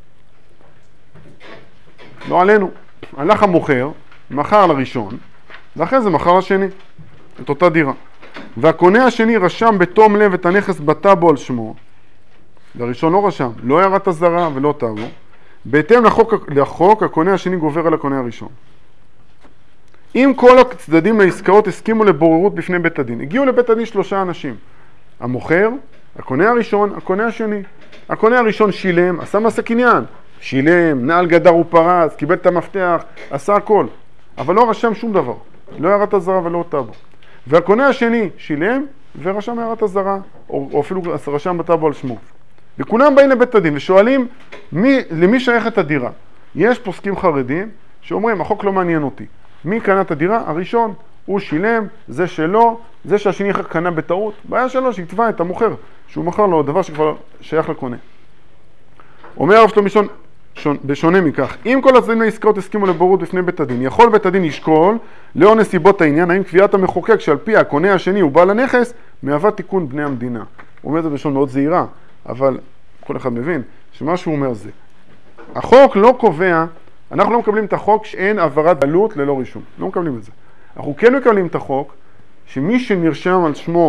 לא עלינו, הלך המוכר, מכר לראשון, ואחרי זה מכר לשני, את אותה דירה. והקונה השני רשם בתום לב את הנכס בטאבו על שמו, לראשון לא רשם, לא הערת הזרה ולא טאבו, בהתאם לחוק, לחוק, הקונה השני גובר על הקונה הראשון. אם כל הצדדים לעסקאות הסכימו לבוררות בפני בית הדין, הגיעו לבית הדין שלושה אנשים, המוכר, הקונה הראשון, הקונה השני. הקונה הראשון שילם, עשה מעשה קניין, שילם, נעל גדר ופרס, קיבל את המפתח, עשה הכל, אבל לא רשם שום דבר, לא הערת הזרה ולא טאבו. והקונה השני שילם ורשם הערת הזרה, או, או אפילו רשם בטאבו על שמו. וכולם באים לבית הדין ושואלים מי, למי שייך את הדירה. יש פוסקים חרדים שאומרים, החוק לא מעניין אותי. מי קנה את הדירה? הראשון, הוא שילם, זה שלו, זה שהשני קנה בטעות, בעיה שלו שיתבע את המוכר, שהוא מכר לו דבר שכבר שייך לקונה. אומר הרב שלמה אישון, בשונה מכך, אם כל הצדדים לעסקאות הסכימו לבוררות בפני בית הדין, יכול בית הדין לשקול לאור נסיבות העניין, האם קביעת המחוקק שעל פי הקונה השני הוא בעל הנכס, מהווה תיקון בני המדינה. הוא אומר את זה בשון מאוד זהירה, אבל כל אחד מבין שמה שהוא אומר זה. החוק לא קובע, אנחנו לא מקבלים את החוק שאין העברת בעלות ללא רישום. לא מקבלים את זה. אנחנו כן מקבלים את החוק שמי שנרשם על שמו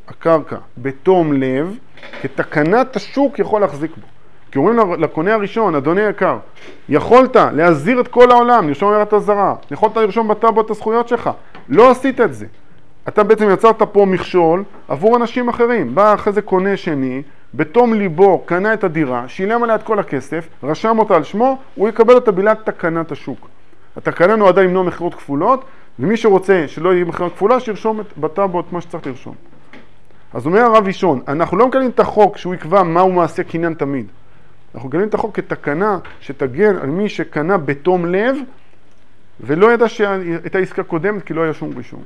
הקרקע בתום לב, כתקנת השוק יכול להחזיק בו. כי אומרים לקונה הראשון, אדוני יקר, יכולת להזהיר את כל העולם, לרשום הערת הזרה, יכולת לרשום בטאבו את הזכויות שלך, לא עשית את זה. אתה בעצם יצרת פה מכשול עבור אנשים אחרים. בא אחרי זה קונה שני, בתום ליבו קנה את הדירה, שילם עליה את כל הכסף, רשם אותה על שמו, הוא יקבל את הבילת תקנת השוק. התקנה נועדה למנוע מכירות כפולות, ומי שרוצה שלא יהיה מכירה כפולה, שירשום בטאבו את מה שצריך לרשום. אז אומר הרב ראשון, אנחנו לא מקבלים את החוק שהוא יקבע מהו מעשה קניין תמיד. אנחנו מקבלים את החוק כתקנה שתגן על מי שקנה בתום לב, ולא ידע שהייתה עסקה קודמת כי לא היה שום רישום.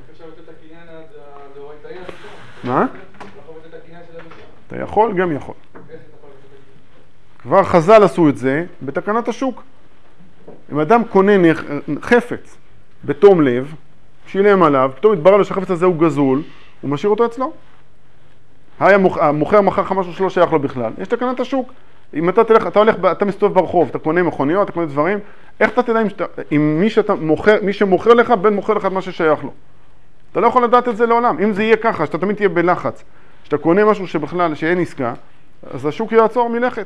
מה? אתה יכול, גם יכול. כבר חז"ל עשו את זה בתקנת השוק. אם אדם קונה חפץ בתום לב, שילם עליו, פתאום התברר לו שהחפץ הזה הוא גזול, הוא משאיר אותו אצלו. המוכר מכר לך משהו שלא שייך לו בכלל. יש תקנת השוק. אם אתה תלך, אתה הולך, אתה מסתובב ברחוב, אתה קונה מכוניות, אתה קונה דברים, איך אתה תדע אם, שאתה, אם מי, שאתה מוכר, מי שמוכר לך, בין מוכר לך את מה ששייך לו. אתה לא יכול לדעת את זה לעולם. אם זה יהיה ככה, שאתה תמיד תהיה בלחץ, שאתה קונה משהו שבכלל, שאין עסקה, אז השוק יעצור מלכת.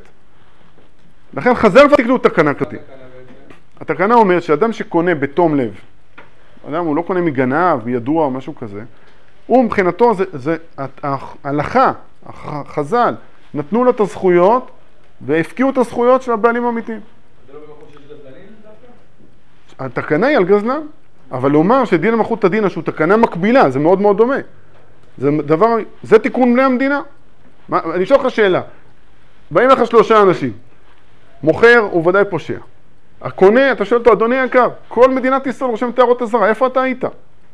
לכן חז"ל כבר תקנו תקנה כזאת. התקנה אומרת שאדם שקונה בתום לב, אדם הוא לא קונה מגנב, מידוע או משהו כזה, הוא מבחינתו, זה, זה ההלכה, חז"ל, נתנו לו את הזכויות, והפקיעו את הזכויות של הבעלים האמיתיים. זה לא במקום שיש גזלנים דווקא? התקנה היא על גזלן, אבל לומר שדין המלכות הדין שהוא תקנה מקבילה, זה מאוד מאוד דומה. זה דבר, זה תיקון בני המדינה. מה, אני שואל לך שאלה, באים לך שלושה אנשים, מוכר הוא ודאי פושע. הקונה, אתה שואל אותו, אדוני יקר, כל מדינת ישראל רושמת הערות אזהרה, איפה אתה היית?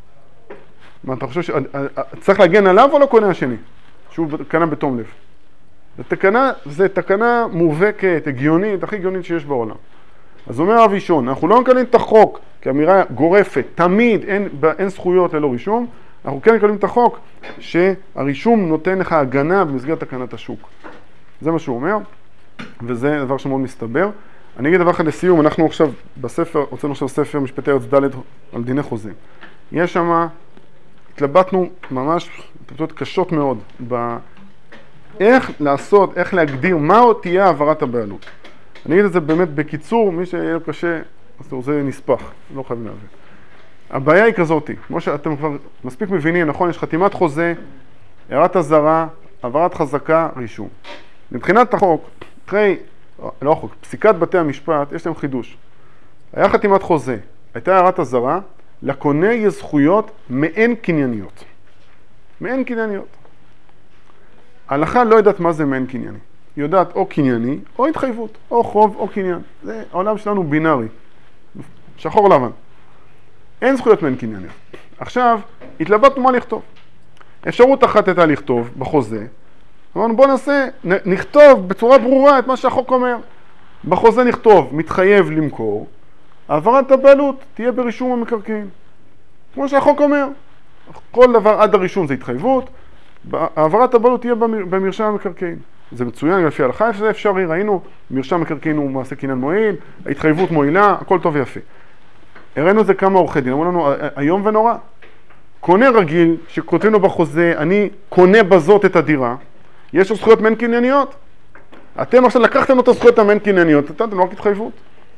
מה, אתה חושב שצריך להגן עליו או לא קונה השני? שהוא קנה בתום לב. זה תקנה, זה תקנה מובהקת, הגיונית, הכי הגיונית שיש בעולם. אז אומר הרב ראשון, אנחנו לא מקבלים את החוק כאמירה גורפת, תמיד אין, אין זכויות ללא רישום, אנחנו כן מקבלים את החוק שהרישום נותן לך הגנה במסגרת תקנת השוק. זה מה שהוא אומר, וזה דבר שמאוד מסתבר. אני אגיד דבר אחד לסיום, אנחנו עכשיו בספר, הוצאנו עכשיו ספר משפטי ארץ ד' על דיני חוזים. יש שם, התלבטנו ממש, התלבטות קשות מאוד, ב... איך לעשות, איך להגדיר, מה עוד תהיה העברת הבעלות. אני אגיד את זה באמת בקיצור, מי שיהיה לו קשה, אז זה נספח, לא חייבים להבין. הבעיה היא כזאת, כמו שאתם כבר מספיק מבינים, נכון, יש חתימת חוזה, הערת הזרה, העברת חזקה, רישום. מבחינת החוק, אחרי, לא החוק, פסיקת בתי המשפט, יש להם חידוש. היה חתימת חוזה, הייתה הערת הזרה, לקונה יש זכויות מעין קנייניות. מעין קנייניות. ההלכה לא יודעת מה זה מעין קנייני. היא יודעת או קנייני, או התחייבות, או חוב, או קניין. זה העולם שלנו בינארי. שחור לבן. אין זכויות מעין קנייניות. עכשיו, התלבטנו מה לכתוב. אפשרות אחת הייתה לכתוב בחוזה. אמרנו בוא נעשה, נכתוב בצורה ברורה את מה שהחוק אומר. בחוזה נכתוב, מתחייב למכור, העברת הבעלות תהיה ברישום המקרקעין. כמו שהחוק אומר. כל דבר עד הרישום זה התחייבות, העברת הבעלות תהיה במרשם המקרקעין. זה מצוין, לפי ההלכה, זה אפשרי, ראינו, מרשם מקרקעין הוא מעשה קניין מועיל, ההתחייבות מועילה, הכל טוב ויפה. הראינו את זה כמה עורכי דין, אמרו לנו, היום ונורא. קונה רגיל, שכותבים לו בחוזה, אני קונה בזאת את הדירה, יש לו זכויות מעין קנייניות. אתם עכשיו לקחתם לו את הזכויות המעין קנייניות, נתתם לו רק התחייבות.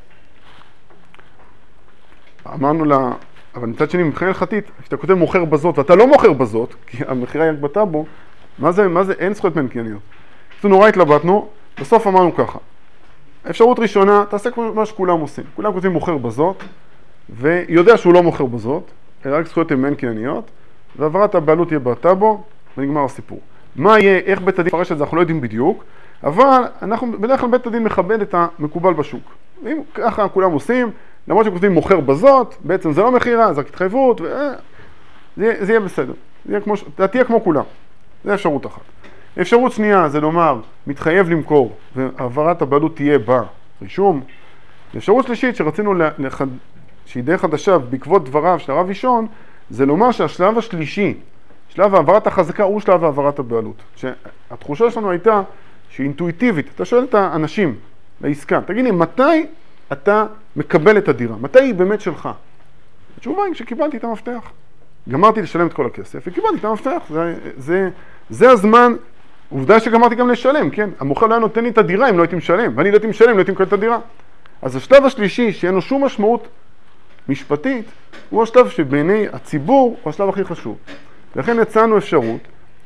אמרנו לה, אבל מצד שני, מבחינה הלכתית, כשאתה כותב מוכר בזאת, ואתה לא מוכר בזאת, כי המחירה היא בטאבו, מה זה, מה זה, אין זכויות מעין קנייניות. אז נורא התלבטנו, בסוף אמרנו ככה. האפשרות ראשונה, תעשה מה שכולם עושים. כולם כותבים מוכר בזאת, ויודע שהוא לא מוכר בזאת, אלא רק זכויות הן מעין קנייניות, ועברת הבעלות תהיה בטאבו, ונגמר הסיפור. מה יהיה, איך בית הדין פרש את זה, אנחנו לא יודעים בדיוק, אבל אנחנו, בדרך כלל בית הדין מכבד את המקובל בשוק. ואם ככה כולם עושים, למרות שכותבים מוכר בזאת, בעצם זה לא מחירה, זה רק התחייבות, וזה זה יהיה בסדר. זה יהיה כמו, זה תהיה כמו כולם. זה אפשרות אחת. אפשרות שנייה זה לומר, מתחייב למכור, והעברת הבעלות תהיה ברישום. אפשרות שלישית שרצינו, לחד... שהיא די חדשה, בעקבות דבריו של הרב ראשון, זה לומר שהשלב השלישי, שלב העברת החזקה הוא שלב העברת הבעלות. שהתחושה שלנו הייתה שהיא אינטואיטיבית. אתה שואל את האנשים לעסקה, תגיד לי, מתי אתה מקבל את הדירה? מתי היא באמת שלך? התשובה היא שקיבלתי את המפתח. גמרתי לשלם את כל הכסף וקיבלתי את המפתח. זה, זה זה הזמן, עובדה שגמרתי גם לשלם, כן? המוכר לא היה נותן לי את הדירה אם לא הייתי משלם, ואני לא הייתי משלם, לא הייתי מקבל את הדירה. אז השלב השלישי, שאין לו שום משמעות משפטית, הוא השלב שבעיני הציבור הוא השלב הכי חשוב. לכן הצענו אפשרות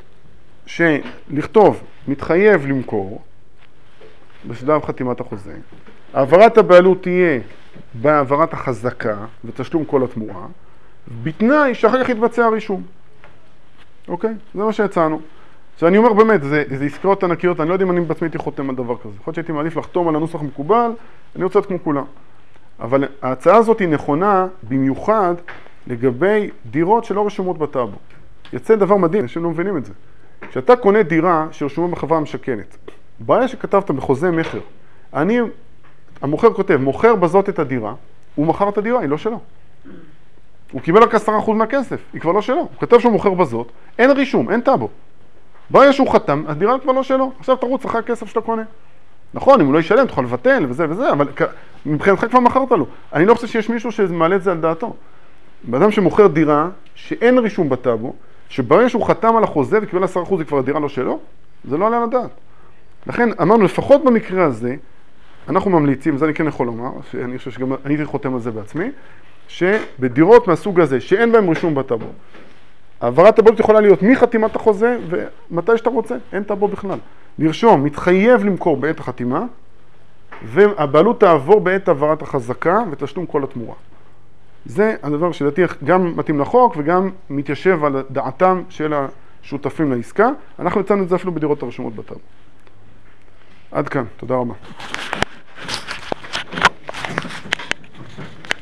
שלכתוב מתחייב למכור בשלב חתימת החוזה. העברת הבעלות תהיה בהעברת החזקה ותשלום כל התמורה, בתנאי שאחר כך יתבצע הרישום. אוקיי? זה מה שהצענו. שאני אומר באמת, זה, זה עסקאות ענקיות, אני לא יודע אם אני בעצמי הייתי חותם על דבר כזה. יכול להיות שהייתי מעדיף לחתום על הנוסח מקובל, אני רוצה להיות כמו כולם. אבל ההצעה הזאת היא נכונה במיוחד לגבי דירות שלא רשומות בטאבו. יצא דבר מדהים, אנשים לא מבינים את זה. כשאתה קונה דירה שרשומה בחברה המשכנת, בעיה שכתבת בחוזה מחר, אני, המוכר כותב, מוכר בזאת את הדירה, הוא מכר את הדירה, היא לא שלו. הוא קיבל רק עשרה אחוז מהכסף, היא כבר לא שלו. הוא כתב שהוא מוכר בזאת, אין רישום, אין טאבו. בעיה שהוא חתם, הדירה כבר לא שלו. עכשיו תרוץ אחרי הכסף שאתה קונה. נכון, אם הוא לא ישלם, תוכל לבטל וזה וזה, אבל מבחינתך כבר מכרת לו. אני לא חושב שיש מישהו שמעלה את זה על דעתו. באדם שמוכר דירה שאין רישום בטאבו, שברגע שהוא חתם על החוזה וקיבל עשרה אחוז וכבר הדירה לא שלו, זה לא עלה לדעת. לכן אמרנו, לפחות במקרה הזה, אנחנו ממליצים, זה אני כן יכול לומר, שאני חושב שגם אני הייתי חותם על זה בעצמי, שבדירות מהסוג הזה, שאין בהם רישום בטאבו, העברת הבעלות יכולה להיות מחתימת החוזה ומתי שאתה רוצה, אין טאבו בכלל. לרשום, מתחייב למכור בעת החתימה, והבעלות תעבור בעת העברת החזקה ותשלום כל התמורה. זה הדבר שלדעתי גם מתאים לחוק וגם מתיישב על דעתם של השותפים לעסקה. אנחנו הצענו את זה אפילו בדירות הרשומות בטאבו. עד כאן, תודה רבה.